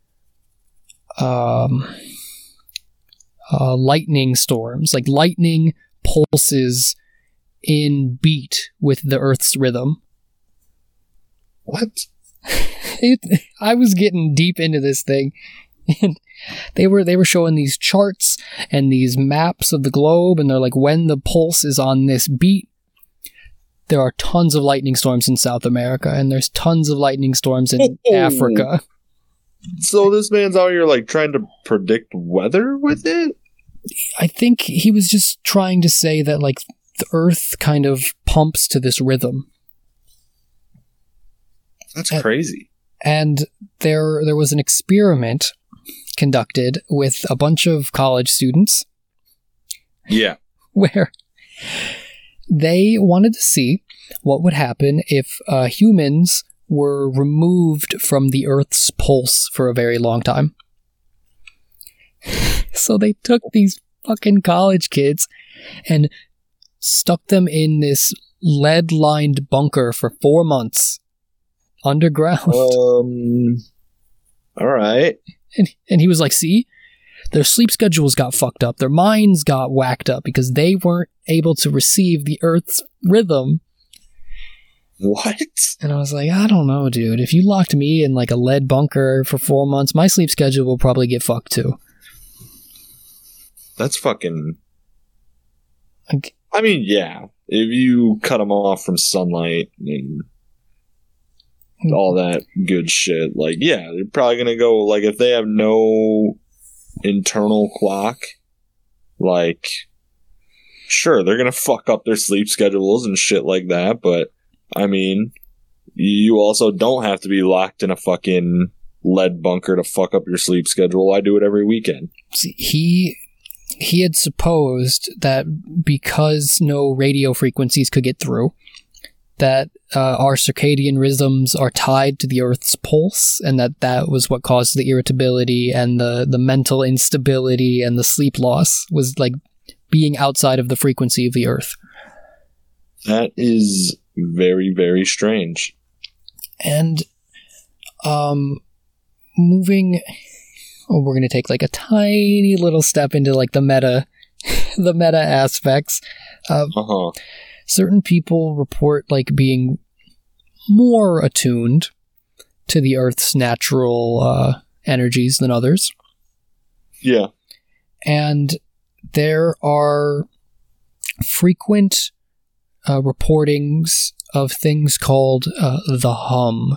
Lightning storms, like lightning pulses in beat with the Earth's rhythm. What? I was getting deep into this thing, and they were showing these charts and these maps of the globe, and they're like, when the pulse is on this beat, there are tons of lightning storms in South America, and there's tons of lightning storms in Africa. So this man's out here like trying to predict weather with it? I think he was just trying to say that like the Earth kind of pumps to this rhythm. That's crazy. And there was an experiment conducted with a bunch of college students. Yeah. Where they wanted to see what would happen if humans were removed from the Earth's pulse for a very long time. So they took these fucking college kids and stuck them in this lead-lined bunker for 4 months. Underground. All right. And he was like, see, their sleep schedules got fucked up. Their minds got whacked up because they weren't able to receive the Earth's rhythm. What? And I was like, I don't know, dude. If you locked me in like a lead bunker for 4 months, my sleep schedule will probably get fucked too. That's fucking... Like, I mean, yeah. If you cut them off from sunlight and all that good shit, like, yeah, they're probably gonna go, like, if they have no internal clock, like, sure, they're gonna fuck up their sleep schedules and shit like that, but, I mean, you also don't have to be locked in a fucking lead bunker to fuck up your sleep schedule. I do it every weekend. see, he had supposed that because no radio frequencies could get through, that our circadian rhythms are tied to the Earth's pulse, and that was what caused the irritability and the mental instability and the sleep loss, was like being outside of the frequency of the Earth. That is very, very strange. And moving... Oh, we're going to take like a tiny little step into like the meta aspects. Certain people report like being more attuned to the Earth's natural energies than others. Yeah. And there are frequent reportings of things called the hum.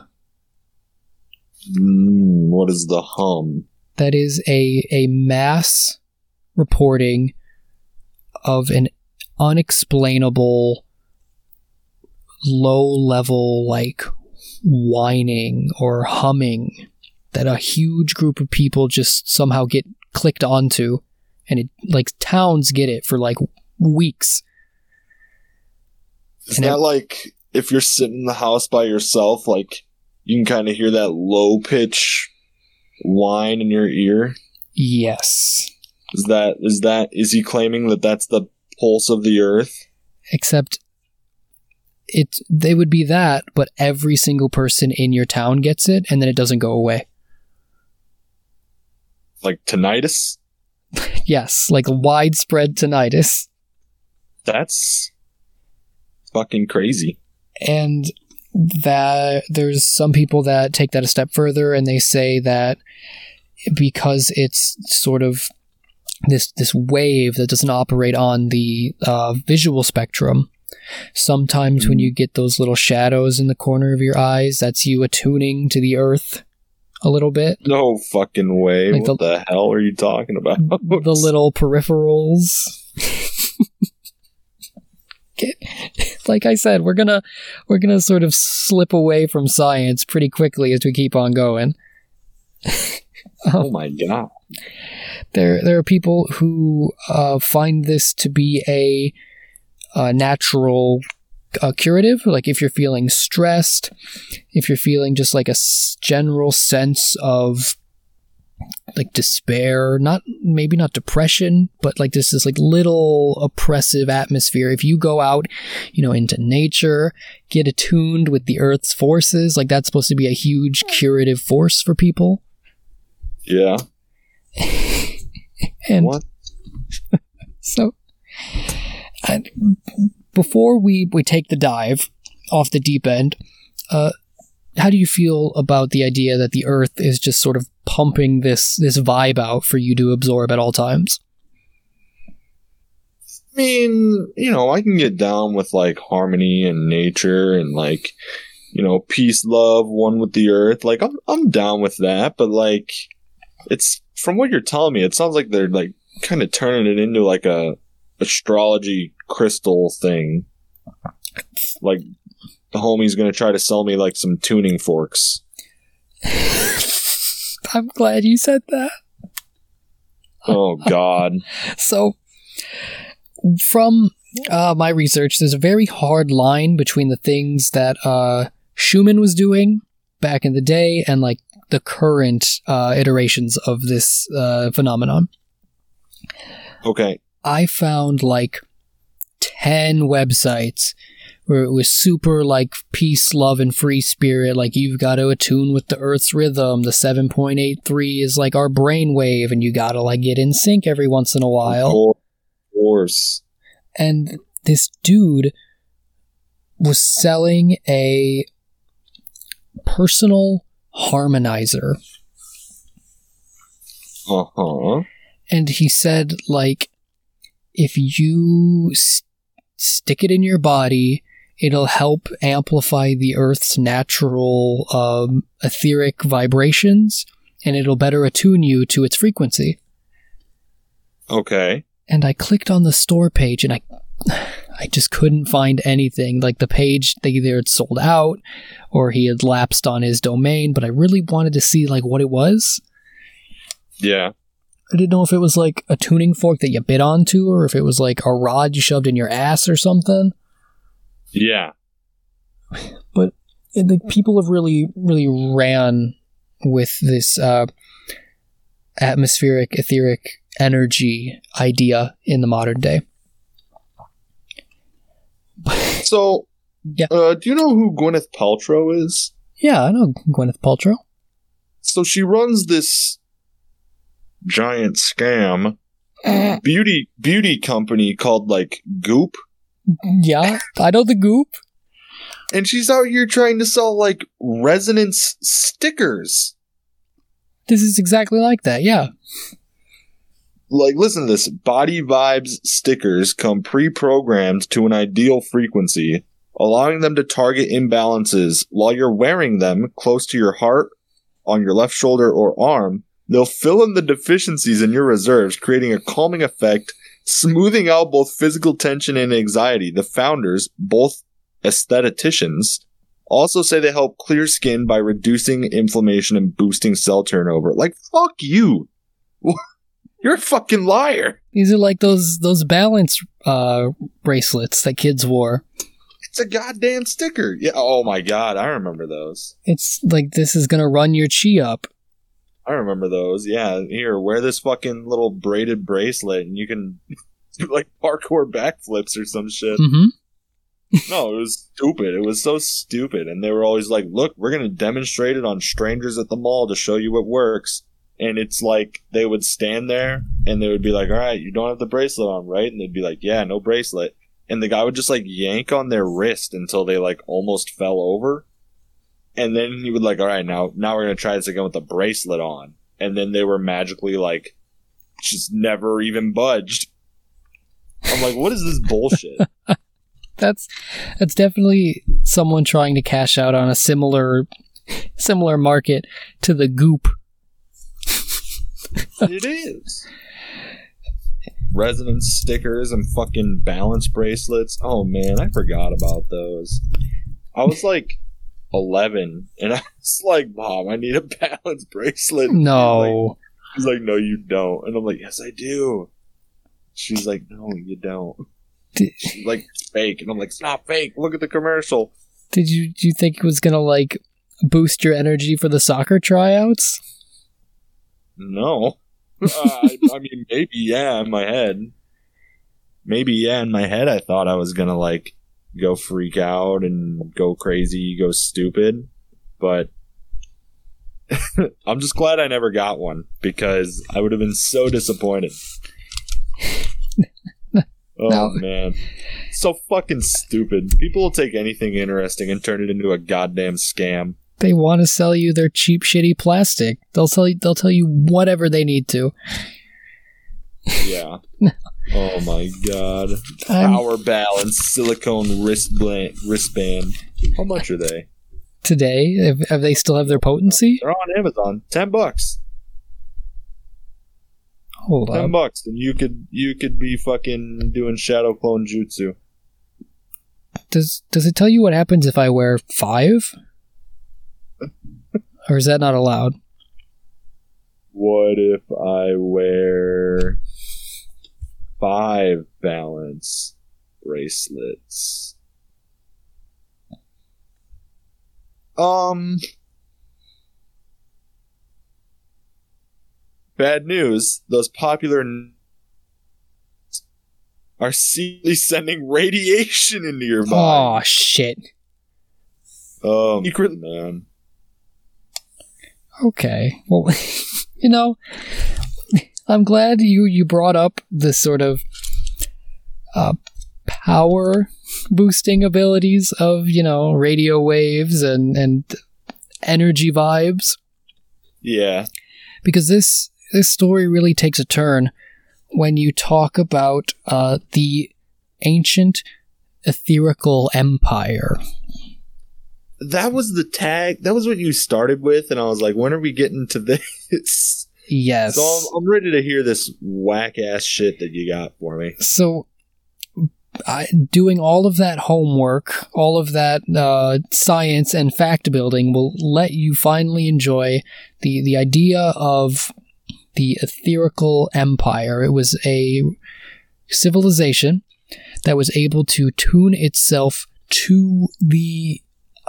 What is the hum? That is a mass reporting of an unexplainable low-level, like, whining or humming that a huge group of people just somehow get clicked onto, and it, like, towns get it for, like, weeks. Is that like if you're sitting in the house by yourself, like, you can kind of hear that low pitch whine in your ear. Yes. Is he claiming that that's the pulse of the earth? Except they would be that, but every single person in your town gets it, and then it doesn't go away. Like tinnitus? Yes, like widespread tinnitus. That's fucking crazy. And that there's some people that take that a step further, and they say that because it's sort of this wave that doesn't operate on the visual spectrum, sometimes when you get those little shadows in the corner of your eyes, that's you attuning to the earth a little bit. No fucking way. Like what the hell are you talking about? The little peripherals. Like I said, we're gonna sort of slip away from science pretty quickly as we keep on going. Oh my god. There are people who find this to be a natural curative. Like if you're feeling stressed, if you're feeling just like a general sense of like despair, maybe not depression, but like this like little oppressive atmosphere. If you go out, into nature, get attuned with the earth's forces, like that's supposed to be a huge curative force for people. Yeah. And what? So, before we take the dive off the deep end, how do you feel about the idea that the earth is just sort of pumping this vibe out for you to absorb at all times? I mean, I can get down with like harmony and nature and like, peace, love, one with the earth. Like I'm down with that, but like it's from what you're telling me, it sounds like they're like kind of turning it into like a astrology crystal thing. Like the homie's gonna try to sell me like some tuning forks. I'm glad you said that. Oh god. So from my research, there's a very hard line between the things that Schumann was doing back in the day and like the current iterations of this phenomenon. Okay. I found like 10 websites where it was super like peace, love, and free spirit. Like you've got to attune with the earth's rhythm. The 7.83 is like our brainwave, and you got to like get in sync every once in a while. Of course. And this dude was selling a personal harmonizer. Uh-huh. And he said, like, if you stick it in your body, it'll help amplify the Earth's natural etheric vibrations, and it'll better attune you to its frequency. Okay. And I clicked on the store page, and I just couldn't find anything. Like the page, either it's sold out, or he had lapsed on his domain, but I really wanted to see like what it was. Yeah. I didn't know if it was like a tuning fork that you bit onto, or if it was like a rod you shoved in your ass or something. Yeah. But the people have really, really ran with this atmospheric, etheric energy idea in the modern day. So, yeah. Do you know who Gwyneth Paltrow is? Yeah, I know Gwyneth Paltrow. So she runs this giant scam beauty company called like Goop. Yeah, I know the Goop. And she's out here trying to sell like resonance stickers. This is exactly like that, yeah. Like, listen to this. Body Vibes stickers come pre-programmed to an ideal frequency, allowing them to target imbalances. While you're wearing them close to your heart, on your left shoulder or arm, they'll fill in the deficiencies in your reserves, creating a calming effect, smoothing out both physical tension and anxiety. The founders, both aestheticians, also say they help clear skin by reducing inflammation and boosting cell turnover. Like, fuck you. You're a fucking liar. These are like those balance bracelets that kids wore. It's a goddamn sticker. Yeah. Oh my god, I remember those. It's like, this is gonna run your chi up. I remember those. Yeah. Here, wear this fucking little braided bracelet, and you can do like parkour backflips or some shit. Mm-hmm. No, it was stupid. It was so stupid. And they were always like, look, we're going to demonstrate it on strangers at the mall to show you what works. And it's like, they would stand there and they would be like, all right, you don't have the bracelet on, right? And they'd be like, yeah, no bracelet. And the guy would just like yank on their wrist until they like almost fell over. And then he would like, all right, now we're going to try this again with the bracelet on. And then they were magically like, just never even budged. I'm like, what is this bullshit? That's definitely someone trying to cash out on a similar market to the Goop. It is. Resonance stickers and fucking balance bracelets. Oh man, I forgot about those. I was like 11 and I was like, Mom, I need a balance bracelet. No. She's like, no, you don't. And I'm like, yes, I do. She's like, no, you don't. She's like, it's fake. And I'm like, it's not fake. Look at the commercial. Do you think it was gonna like boost your energy for the soccer tryouts? No. I mean, maybe yeah in my head. Maybe yeah in my head I thought I was gonna like go freak out and go crazy, go stupid. But I'm just glad I never got one because I would have been so disappointed. Oh, no. Man. So fucking stupid. People will take anything interesting and turn it into a goddamn scam. They want to sell you their cheap, shitty plastic. They'll tell you whatever they need to. Yeah. Oh my god. Power balance silicone wristband. How much are they? Today? Have they still have their potency? They're on Amazon. $10. Hold on. $10 and you could be fucking doing shadow clone jutsu. Does it tell you what happens if I wear 5? Or is that not allowed? What if I wear 5 balance bracelets? Bad news. Those popular are secretly sending radiation into your body. Oh, shit. Secret, man. Okay. Well, you know, I'm glad you brought up the sort of power boosting abilities of, you know, radio waves and energy vibes. Yeah. Because this story really takes a turn when you talk about the ancient etherical empire. That was the tag. That was what you started with, and I was like, when are we getting to this? Yes. So I'm ready to hear this whack-ass shit that you got for me. So, doing all of that homework, all of that science and fact building will let you finally enjoy the idea of the etherical empire. It was a civilization that was able to tune itself to the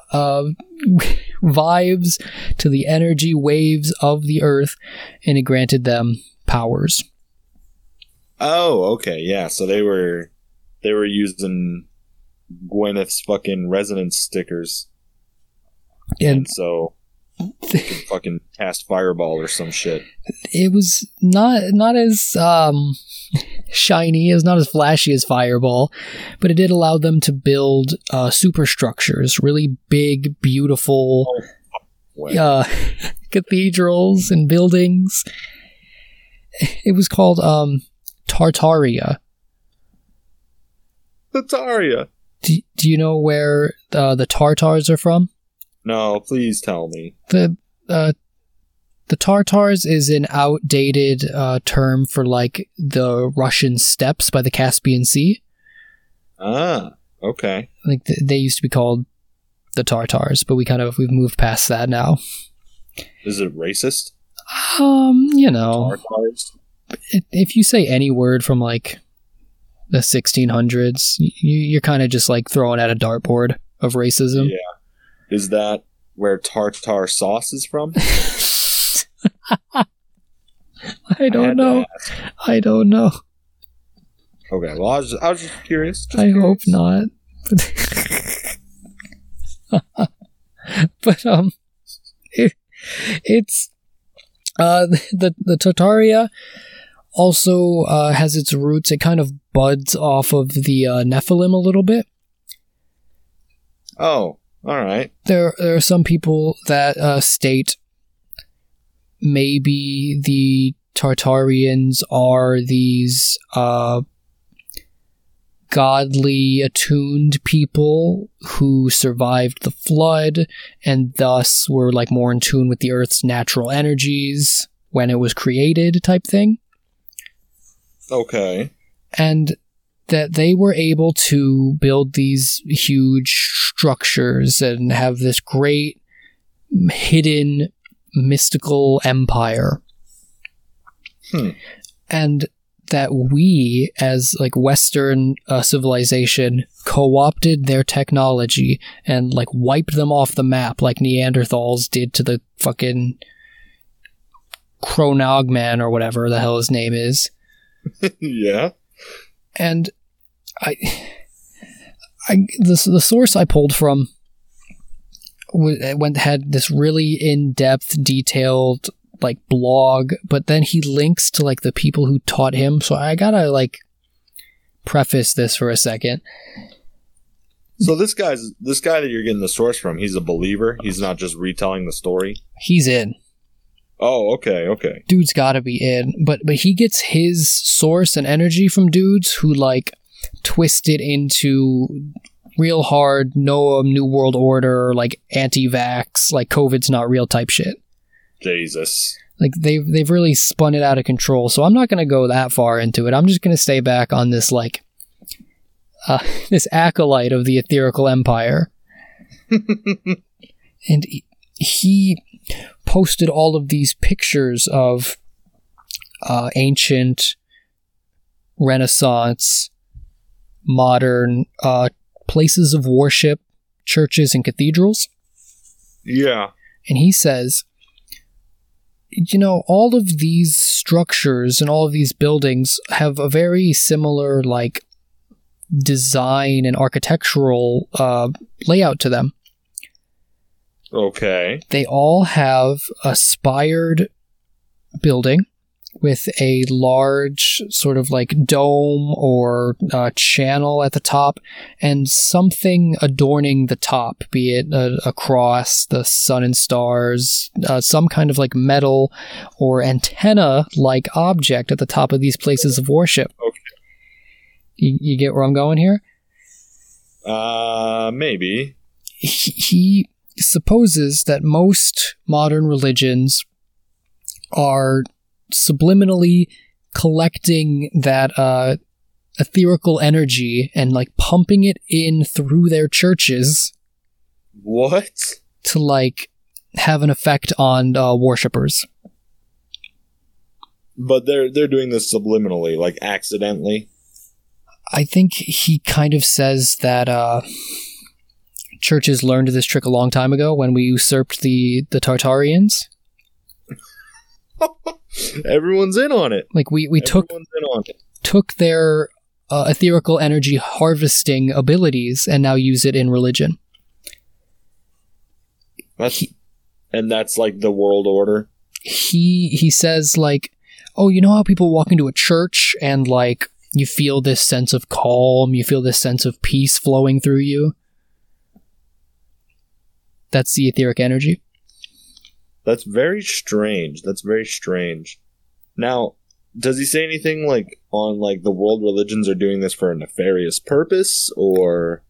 vibes, to the energy waves of the earth, and it granted them powers. Oh, okay, yeah. So they were using Gwyneth's fucking resonance stickers, and so they could fucking cast fireball or some shit. It was not as shiny, as not as flashy as Fireball, but it did allow them to build superstructures, really big, beautiful cathedrals and buildings. It was called Tartaria. Tartaria. Do you know where the Tartars are from? No, please tell me. The Tartars is an outdated term for like the Russian steppes by the Caspian Sea. Ah, okay. Like they used to be called the Tartars, but we've moved past that now. Is it racist? You know, Tartars? if you say any word from like the 1600s. You're kind of just like throwing at a dartboard of racism. Yeah. Is that where tartar sauce is from? I don't know. I don't know. Okay, well, I was just curious. I hope not. But it's the Tartaria also has its roots. It kind of buds off of the Nephilim a little bit. Oh, all right. There are some people that state maybe the Tartarians are these godly attuned people who survived the flood and thus were like more in tune with the earth's natural energies when it was created type thing. Okay. And that they were able to build these huge structures and have this great hidden mystical empire. And that we, as like Western civilization, co-opted their technology and like wiped them off the map like Neanderthals did to the fucking Cro-Magnon or whatever the hell his name is. Yeah. And the source I pulled from had this really in-depth, detailed like blog, but then he links to like the people who taught him. So I gotta like preface this for a second. So this guy that you're getting the source from, he's a believer. He's not just retelling the story. He's in. Oh, okay. Dude's gotta be in, but he gets his source and energy from dudes who like twist it into real hard no New World Order, like anti-vax, like COVID's not real type shit. Jesus. Like they've really spun it out of control. So I'm not going to go that far into it. I'm just going to stay back on this like this acolyte of the Etherical Empire. And he posted all of these pictures of ancient, Renaissance, modern places of worship, churches and cathedrals. Yeah. And he says, you know, all of these structures and all of these buildings have a very similar, like, design and architectural layout to them. Okay. They all have a spired building with a large sort of like dome or channel at the top and something adorning the top, be it a cross, the sun and stars, some kind of like metal or antenna-like object at the top of these places of worship. Okay. You get where I'm going here? Maybe. He supposes that most modern religions are subliminally collecting that etherical energy and like pumping it in through their churches. What? To like have an effect on worshippers. But they're doing this subliminally, like accidentally. I think he kind of says that churches learned this trick a long time ago when we usurped the Tartarians. Everyone's in on it. Like we took their etherical energy harvesting abilities and now use it in religion. That's like the world order. He says like, oh, you know how people walk into a church and like you feel this sense of calm, you feel this sense of peace flowing through you? That's the etheric energy. That's very strange. Now, does he say anything like on like the world religions are doing this for a nefarious purpose or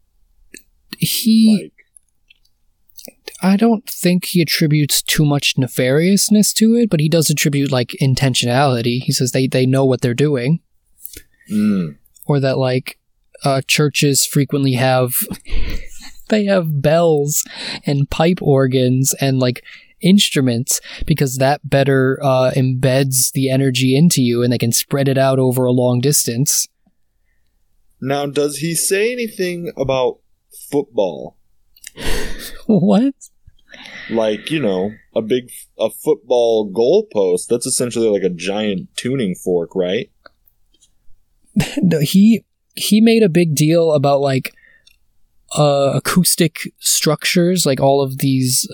I don't think he attributes too much nefariousness to it, but he does attribute like intentionality. He says they know what they're doing. Or that like churches frequently have they have bells and pipe organs and like instruments because that better embeds the energy into you and they can spread it out over a long distance. Now, does he say anything about football? What? Like, a football goalpost. That's essentially like a giant tuning fork, right? No, he made a big deal about like acoustic structures, like all of these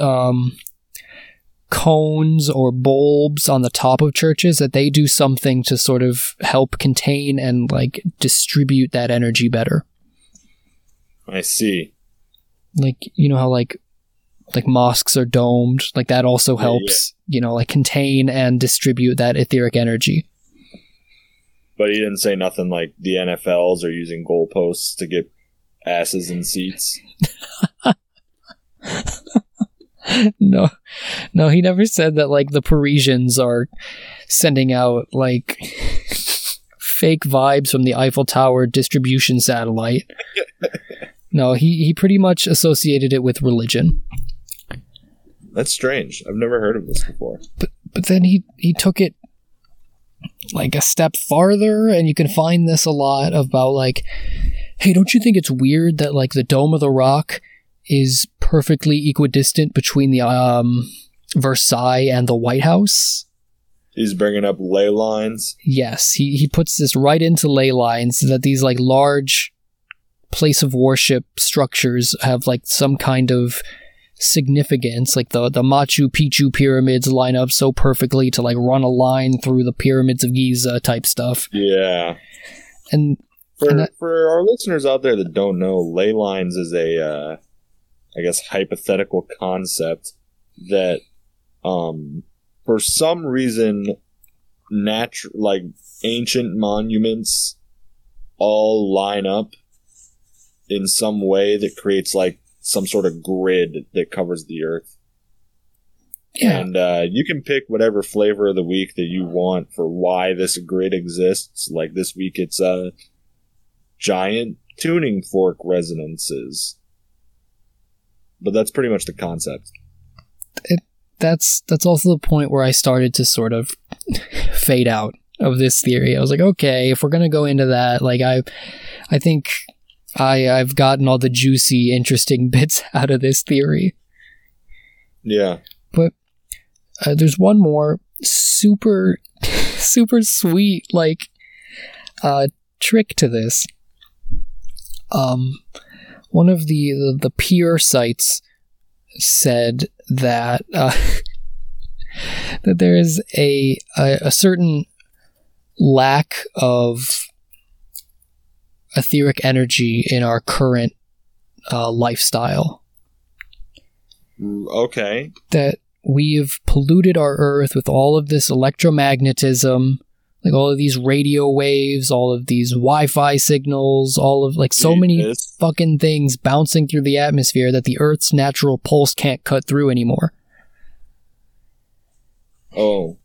cones or bulbs on the top of churches, that they do something to sort of help contain and like distribute that energy better. I see. Like, you know how like mosques are domed, like that also helps, like contain and distribute that etheric energy. But he didn't say nothing like the NFLs are using goalposts to get asses in seats. No, he never said that like the Parisians are sending out like fake vibes from the Eiffel Tower distribution satellite. No, he pretty much associated it with religion. That's strange. I've never heard of this before. But then he took it like a step farther, and you can find this a lot about like, hey, don't you think it's weird that like the Dome of the Rock is perfectly equidistant between the Versailles and the White House? He's bringing up ley lines. Yes, he puts this right into ley lines, that these like large place of worship structures have like some kind of significance. Like the Machu Picchu pyramids line up so perfectly to like run a line through the pyramids of Giza type stuff. Yeah. And for our listeners out there that don't know, ley lines is a I guess hypothetical concept that for some reason like ancient monuments all line up in some way that creates like some sort of grid that covers the earth. Yeah. And you can pick whatever flavor of the week that you want for why this grid exists. Like this week it's giant tuning fork resonances. But that's pretty much the concept. That's also the point where I started to sort of fade out of this theory. I was like, okay, if we're gonna go into that, like I think I've gotten all the juicy, interesting bits out of this theory. Yeah. But there's one more super, super sweet, like, trick to this. One of the peer sites said that that there is a certain lack of etheric energy in our current lifestyle. Okay. That we've polluted our earth with all of this electromagnetism, like all of these radio waves, all of these Wi-Fi signals, all of like so many fucking things bouncing through the atmosphere that the earth's natural pulse can't cut through anymore. Oh.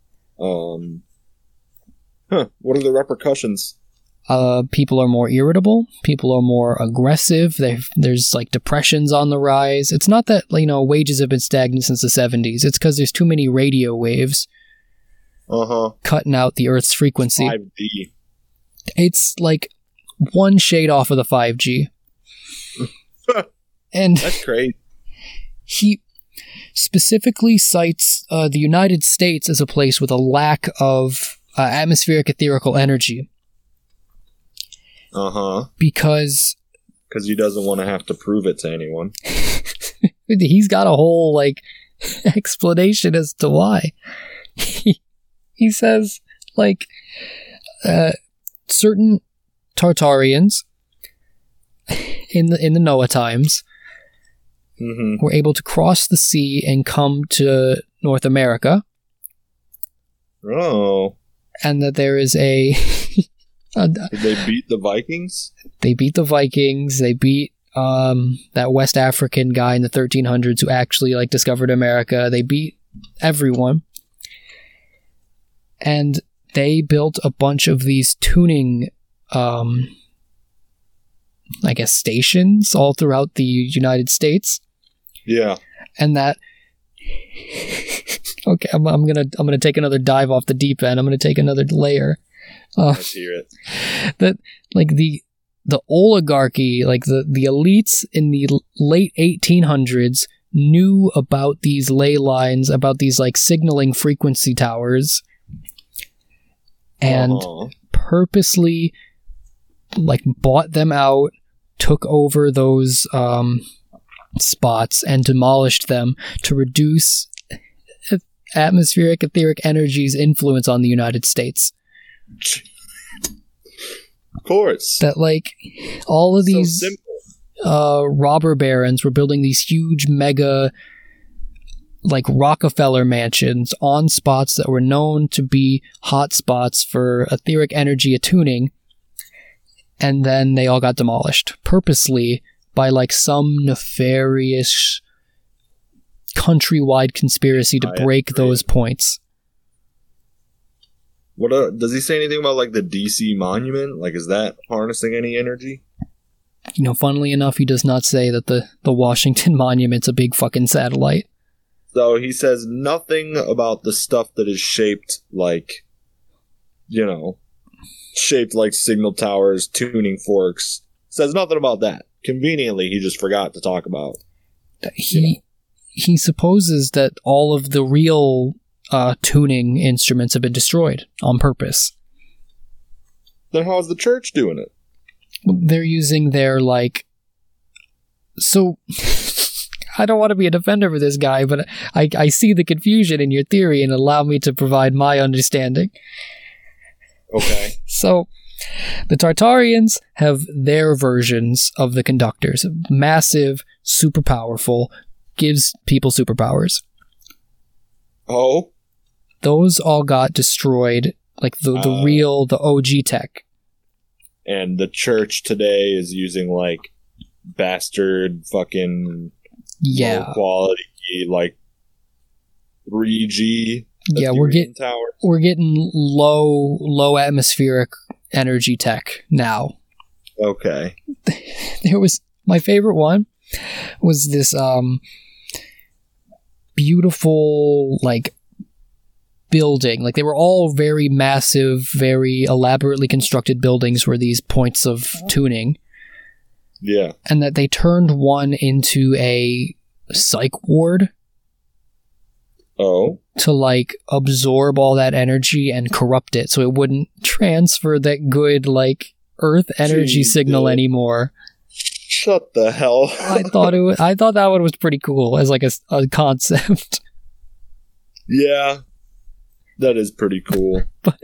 What are the repercussions? People are more irritable. People are more aggressive. There's like depressions on the rise. It's not that, wages have been stagnant since the 70s. It's because there's too many radio waves cutting out the Earth's frequency. 5G. It's like one shade off of the 5G. And that's great. He specifically cites the United States as a place with a lack of atmospheric etherical energy. Because he doesn't want to have to prove it to anyone. He's got a whole like explanation as to why. He says like certain Tartarians in the Noah times were able to cross the sea and come to North America. Oh. And that there is a did they beat the Vikings? They beat the Vikings. They beat that West African guy in the 1300s who actually like discovered America. They beat everyone. And they built a bunch of these tuning stations all throughout the United States. Yeah. And that okay, I'm gonna take another dive off the deep end. I'm gonna take another layer. Let's hear it. That like the the oligarchy, like the elites in the late 1800s, knew about these ley lines, about these like signaling frequency towers, and purposely like bought them out, took over those spots and demolished them to reduce atmospheric etheric energy's influence on the United States. Of course. That like all of these simple. Robber barons were building these huge mega like Rockefeller mansions on spots that were known to be hot spots for etheric energy attuning, and then they all got demolished purposely by like some nefarious countrywide conspiracy to break those points. What does he say anything about like the DC monument? Like, is that harnessing any energy? You know, funnily enough, he does not say that the Washington Monument's a big fucking satellite. So he says nothing about the stuff that is shaped like, you know, shaped like signal towers, tuning forks. Says nothing about that. Conveniently, he just forgot to talk about. He supposes that all of the real tuning instruments have been destroyed on purpose. Then how's the church doing it? They're using their like. So I don't want to be a defender for this guy, but I see the confusion in your theory and allow me to provide my understanding. Okay. So the Tartarians have their versions of the conductors. Massive, super powerful, gives people superpowers. Oh? Those all got destroyed, like the OG tech. And the church today is using like bastard fucking low quality like 3G. Yeah, we're getting low atmospheric energy tech now. Okay. There was my favorite one was this beautiful like building. Like they were all very massive, very elaborately constructed buildings were these points of tuning. Yeah. And that they turned one into a psych ward. Oh. To like absorb all that energy and corrupt it so it wouldn't transfer that good like earth energy signal anymore. Shut the hell. I thought that one was pretty cool as like a concept. Yeah. That is pretty cool. but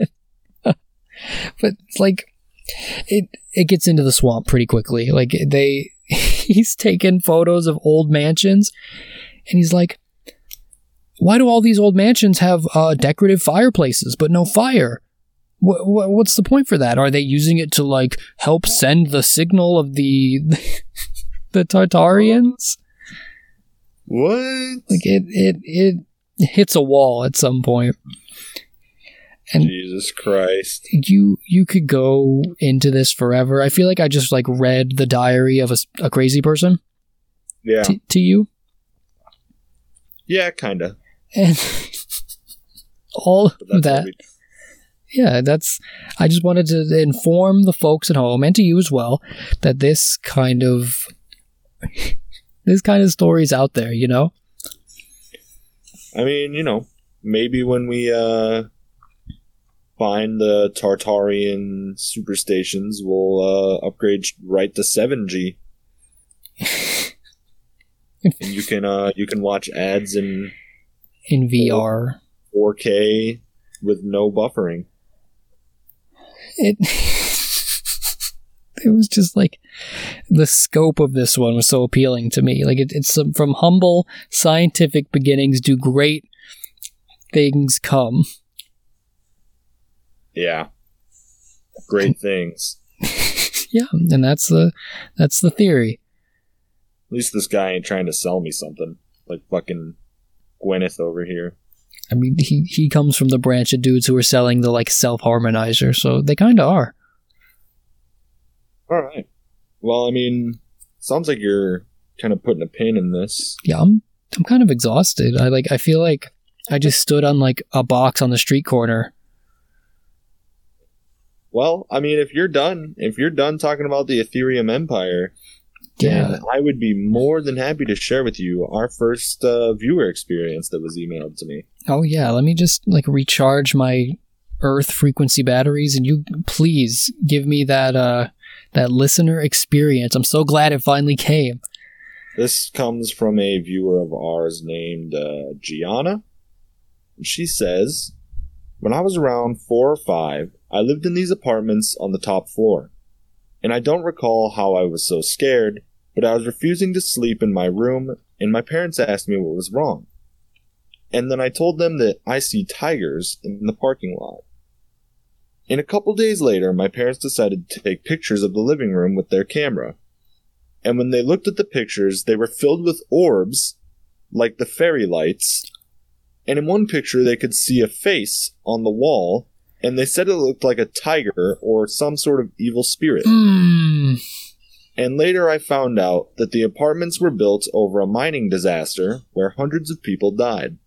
like it gets into the swamp pretty quickly. Like he's taking photos of old mansions and he's like, why do all these old mansions have decorative fireplaces but no fire? What's the point for that? Are they using it to like help send the signal of the Tartarians? What? Like it hits a wall at some point. And Jesus Christ. You could go into this forever. I feel like I just like read the diary of a crazy person. Yeah. To you. Yeah, kinda. And all of that. Yeah, I just wanted to inform the folks at home and to you as well that this kind of story's out there, you know? I mean, you know, maybe when we find the Tartarian superstations, we'll upgrade right to 7G. And you can watch ads in VR 4K with no buffering. It was just like the scope of this one was so appealing to me. Like it's from humble scientific beginnings do great things come. Yeah. Great things. Yeah, and that's the theory. At least this guy ain't trying to sell me something like fucking Gwyneth over here. I mean, he comes from the branch of dudes who are selling the like self-harmonizer, so they kind of are. All right. Well, I mean, sounds like you're kind of putting a pin in this. Yeah, I'm kind of exhausted. I feel like I just stood on like a box on the street corner. Well, I mean, if you're done talking about the Ethereum Empire, Yeah. then I would be more than happy to share with you our first viewer experience that was emailed to me. Oh yeah, let me just like recharge my Earth frequency batteries, and you please give me that listener experience. I'm so glad it finally came. This comes from a viewer of ours named Gianna. She says, when I was around 4 or 5, I lived in these apartments on the top floor. And I don't recall how I was so scared, but I was refusing to sleep in my room, and my parents asked me what was wrong. And then I told them that I see tigers in the parking lot. And a couple days later, my parents decided to take pictures of the living room with their camera. And when they looked at the pictures, they were filled with orbs, like the fairy lights. And in one picture, they could see a face on the wall, and they said it looked like a tiger or some sort of evil spirit. And later I found out that the apartments were built over a mining disaster where hundreds of people died.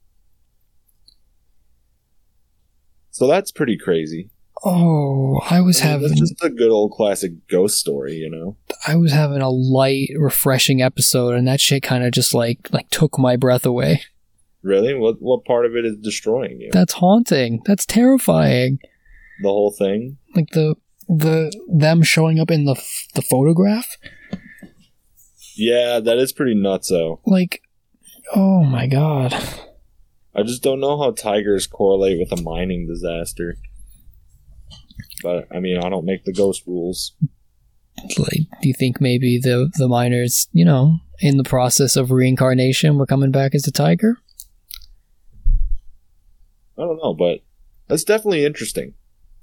So that's pretty crazy. Oh, that's just a good old classic ghost story, you know? I was having a light, refreshing episode, and that shit kind of just like took my breath away. Really? What part of it is destroying you? That's haunting. That's terrifying. The whole thing? Like them showing up in the photograph? Yeah, that is pretty nutso. Like, oh my god. I just don't know how tigers correlate with a mining disaster. But, I mean, I don't make the ghost rules. Like, do you think maybe the miners, you know, in the process of reincarnation were coming back as a tiger? I don't know, but that's definitely interesting.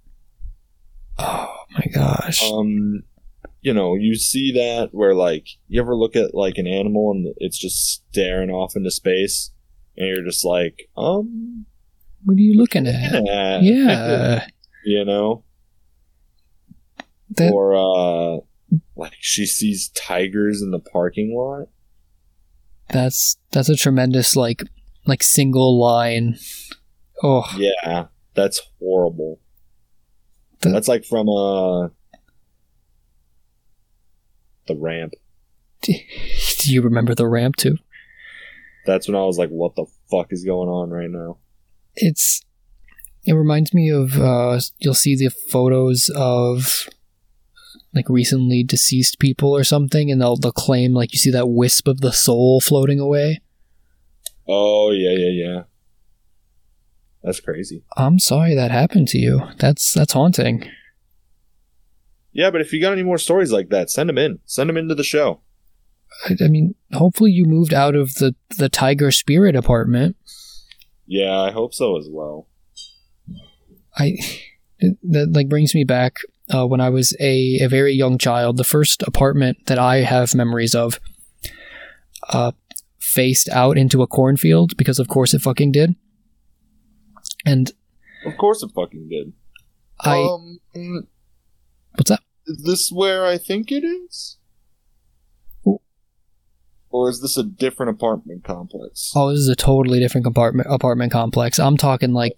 Oh my gosh. You know, you see that where, like, you ever look at, like, an animal and it's just staring off into space, and you're just like, what are you looking at? Yeah. You know? Or, like, she sees tigers in the parking lot. That's a tremendous, like single line. Oh. Yeah, that's horrible. That's like from, The Ramp. Do you remember The Ramp, too? That's when I was like, what the fuck is going on right now? It reminds me of, you'll see the photos of, like, recently deceased people or something, and they'll claim, like, you see that wisp of the soul floating away. Oh, yeah. That's crazy. I'm sorry that happened to you. That's haunting. Yeah, but if you got any more stories like that, send them in. Send them into the show. I mean, hopefully you moved out of the tiger spirit apartment. Yeah, I hope so as well. That like brings me back when I was a very young child. The first apartment that I have memories of faced out into a cornfield, because of course it fucking did. And of course it fucking did. What's that? Is this where I think it is? Ooh. Or is this a different apartment complex? Oh, this is a totally different apartment complex. I'm talking like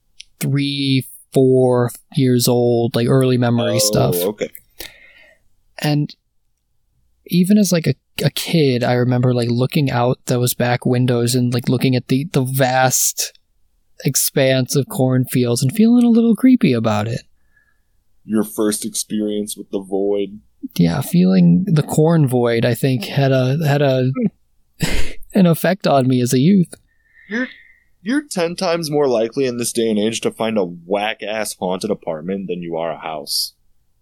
3-4 years old, like early memory stuff. Okay. And even as like a kid, I remember like looking out those back windows and like looking at the vast expanse of cornfields and feeling a little creepy about it. Your first experience with the void. Yeah, feeling the corn void, I think, had an effect on me as a youth. You're 10 times more likely in this day and age to find a whack-ass haunted apartment than you are a house.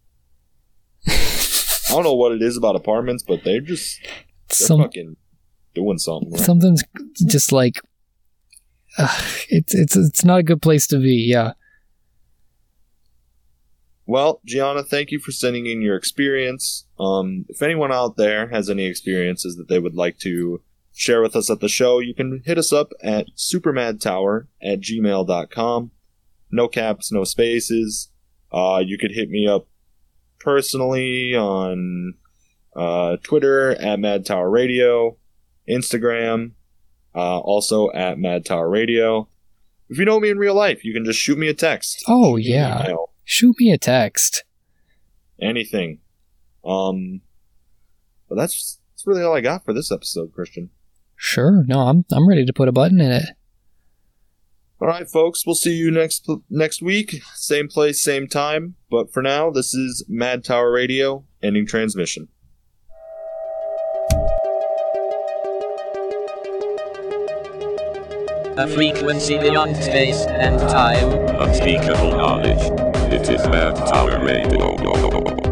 I don't know what it is about apartments, but they're fucking doing something. Right? Something's just like... it's not a good place to be, yeah. Well, Gianna, thank you for sending in your experience. If anyone out there has any experiences that they would like to share with us at the show, you can hit us up at supermadtower@gmail.com. No caps, no spaces. You could hit me up personally on Twitter at MadTowerRadio, Instagram, also at MadTowerRadio. If you know me in real life, you can just shoot me a text. Oh, yeah. Email. shoot me a text. Anything. But that's really all I got for this episode, Christian. Sure. No, I'm ready to put a button in it. All right, folks. We'll see you next week. Same place, same time. But for now, this is Mad Tower Radio, ending transmission. A frequency beyond space and time. Unspeakable knowledge. It is Mad Tower Radio.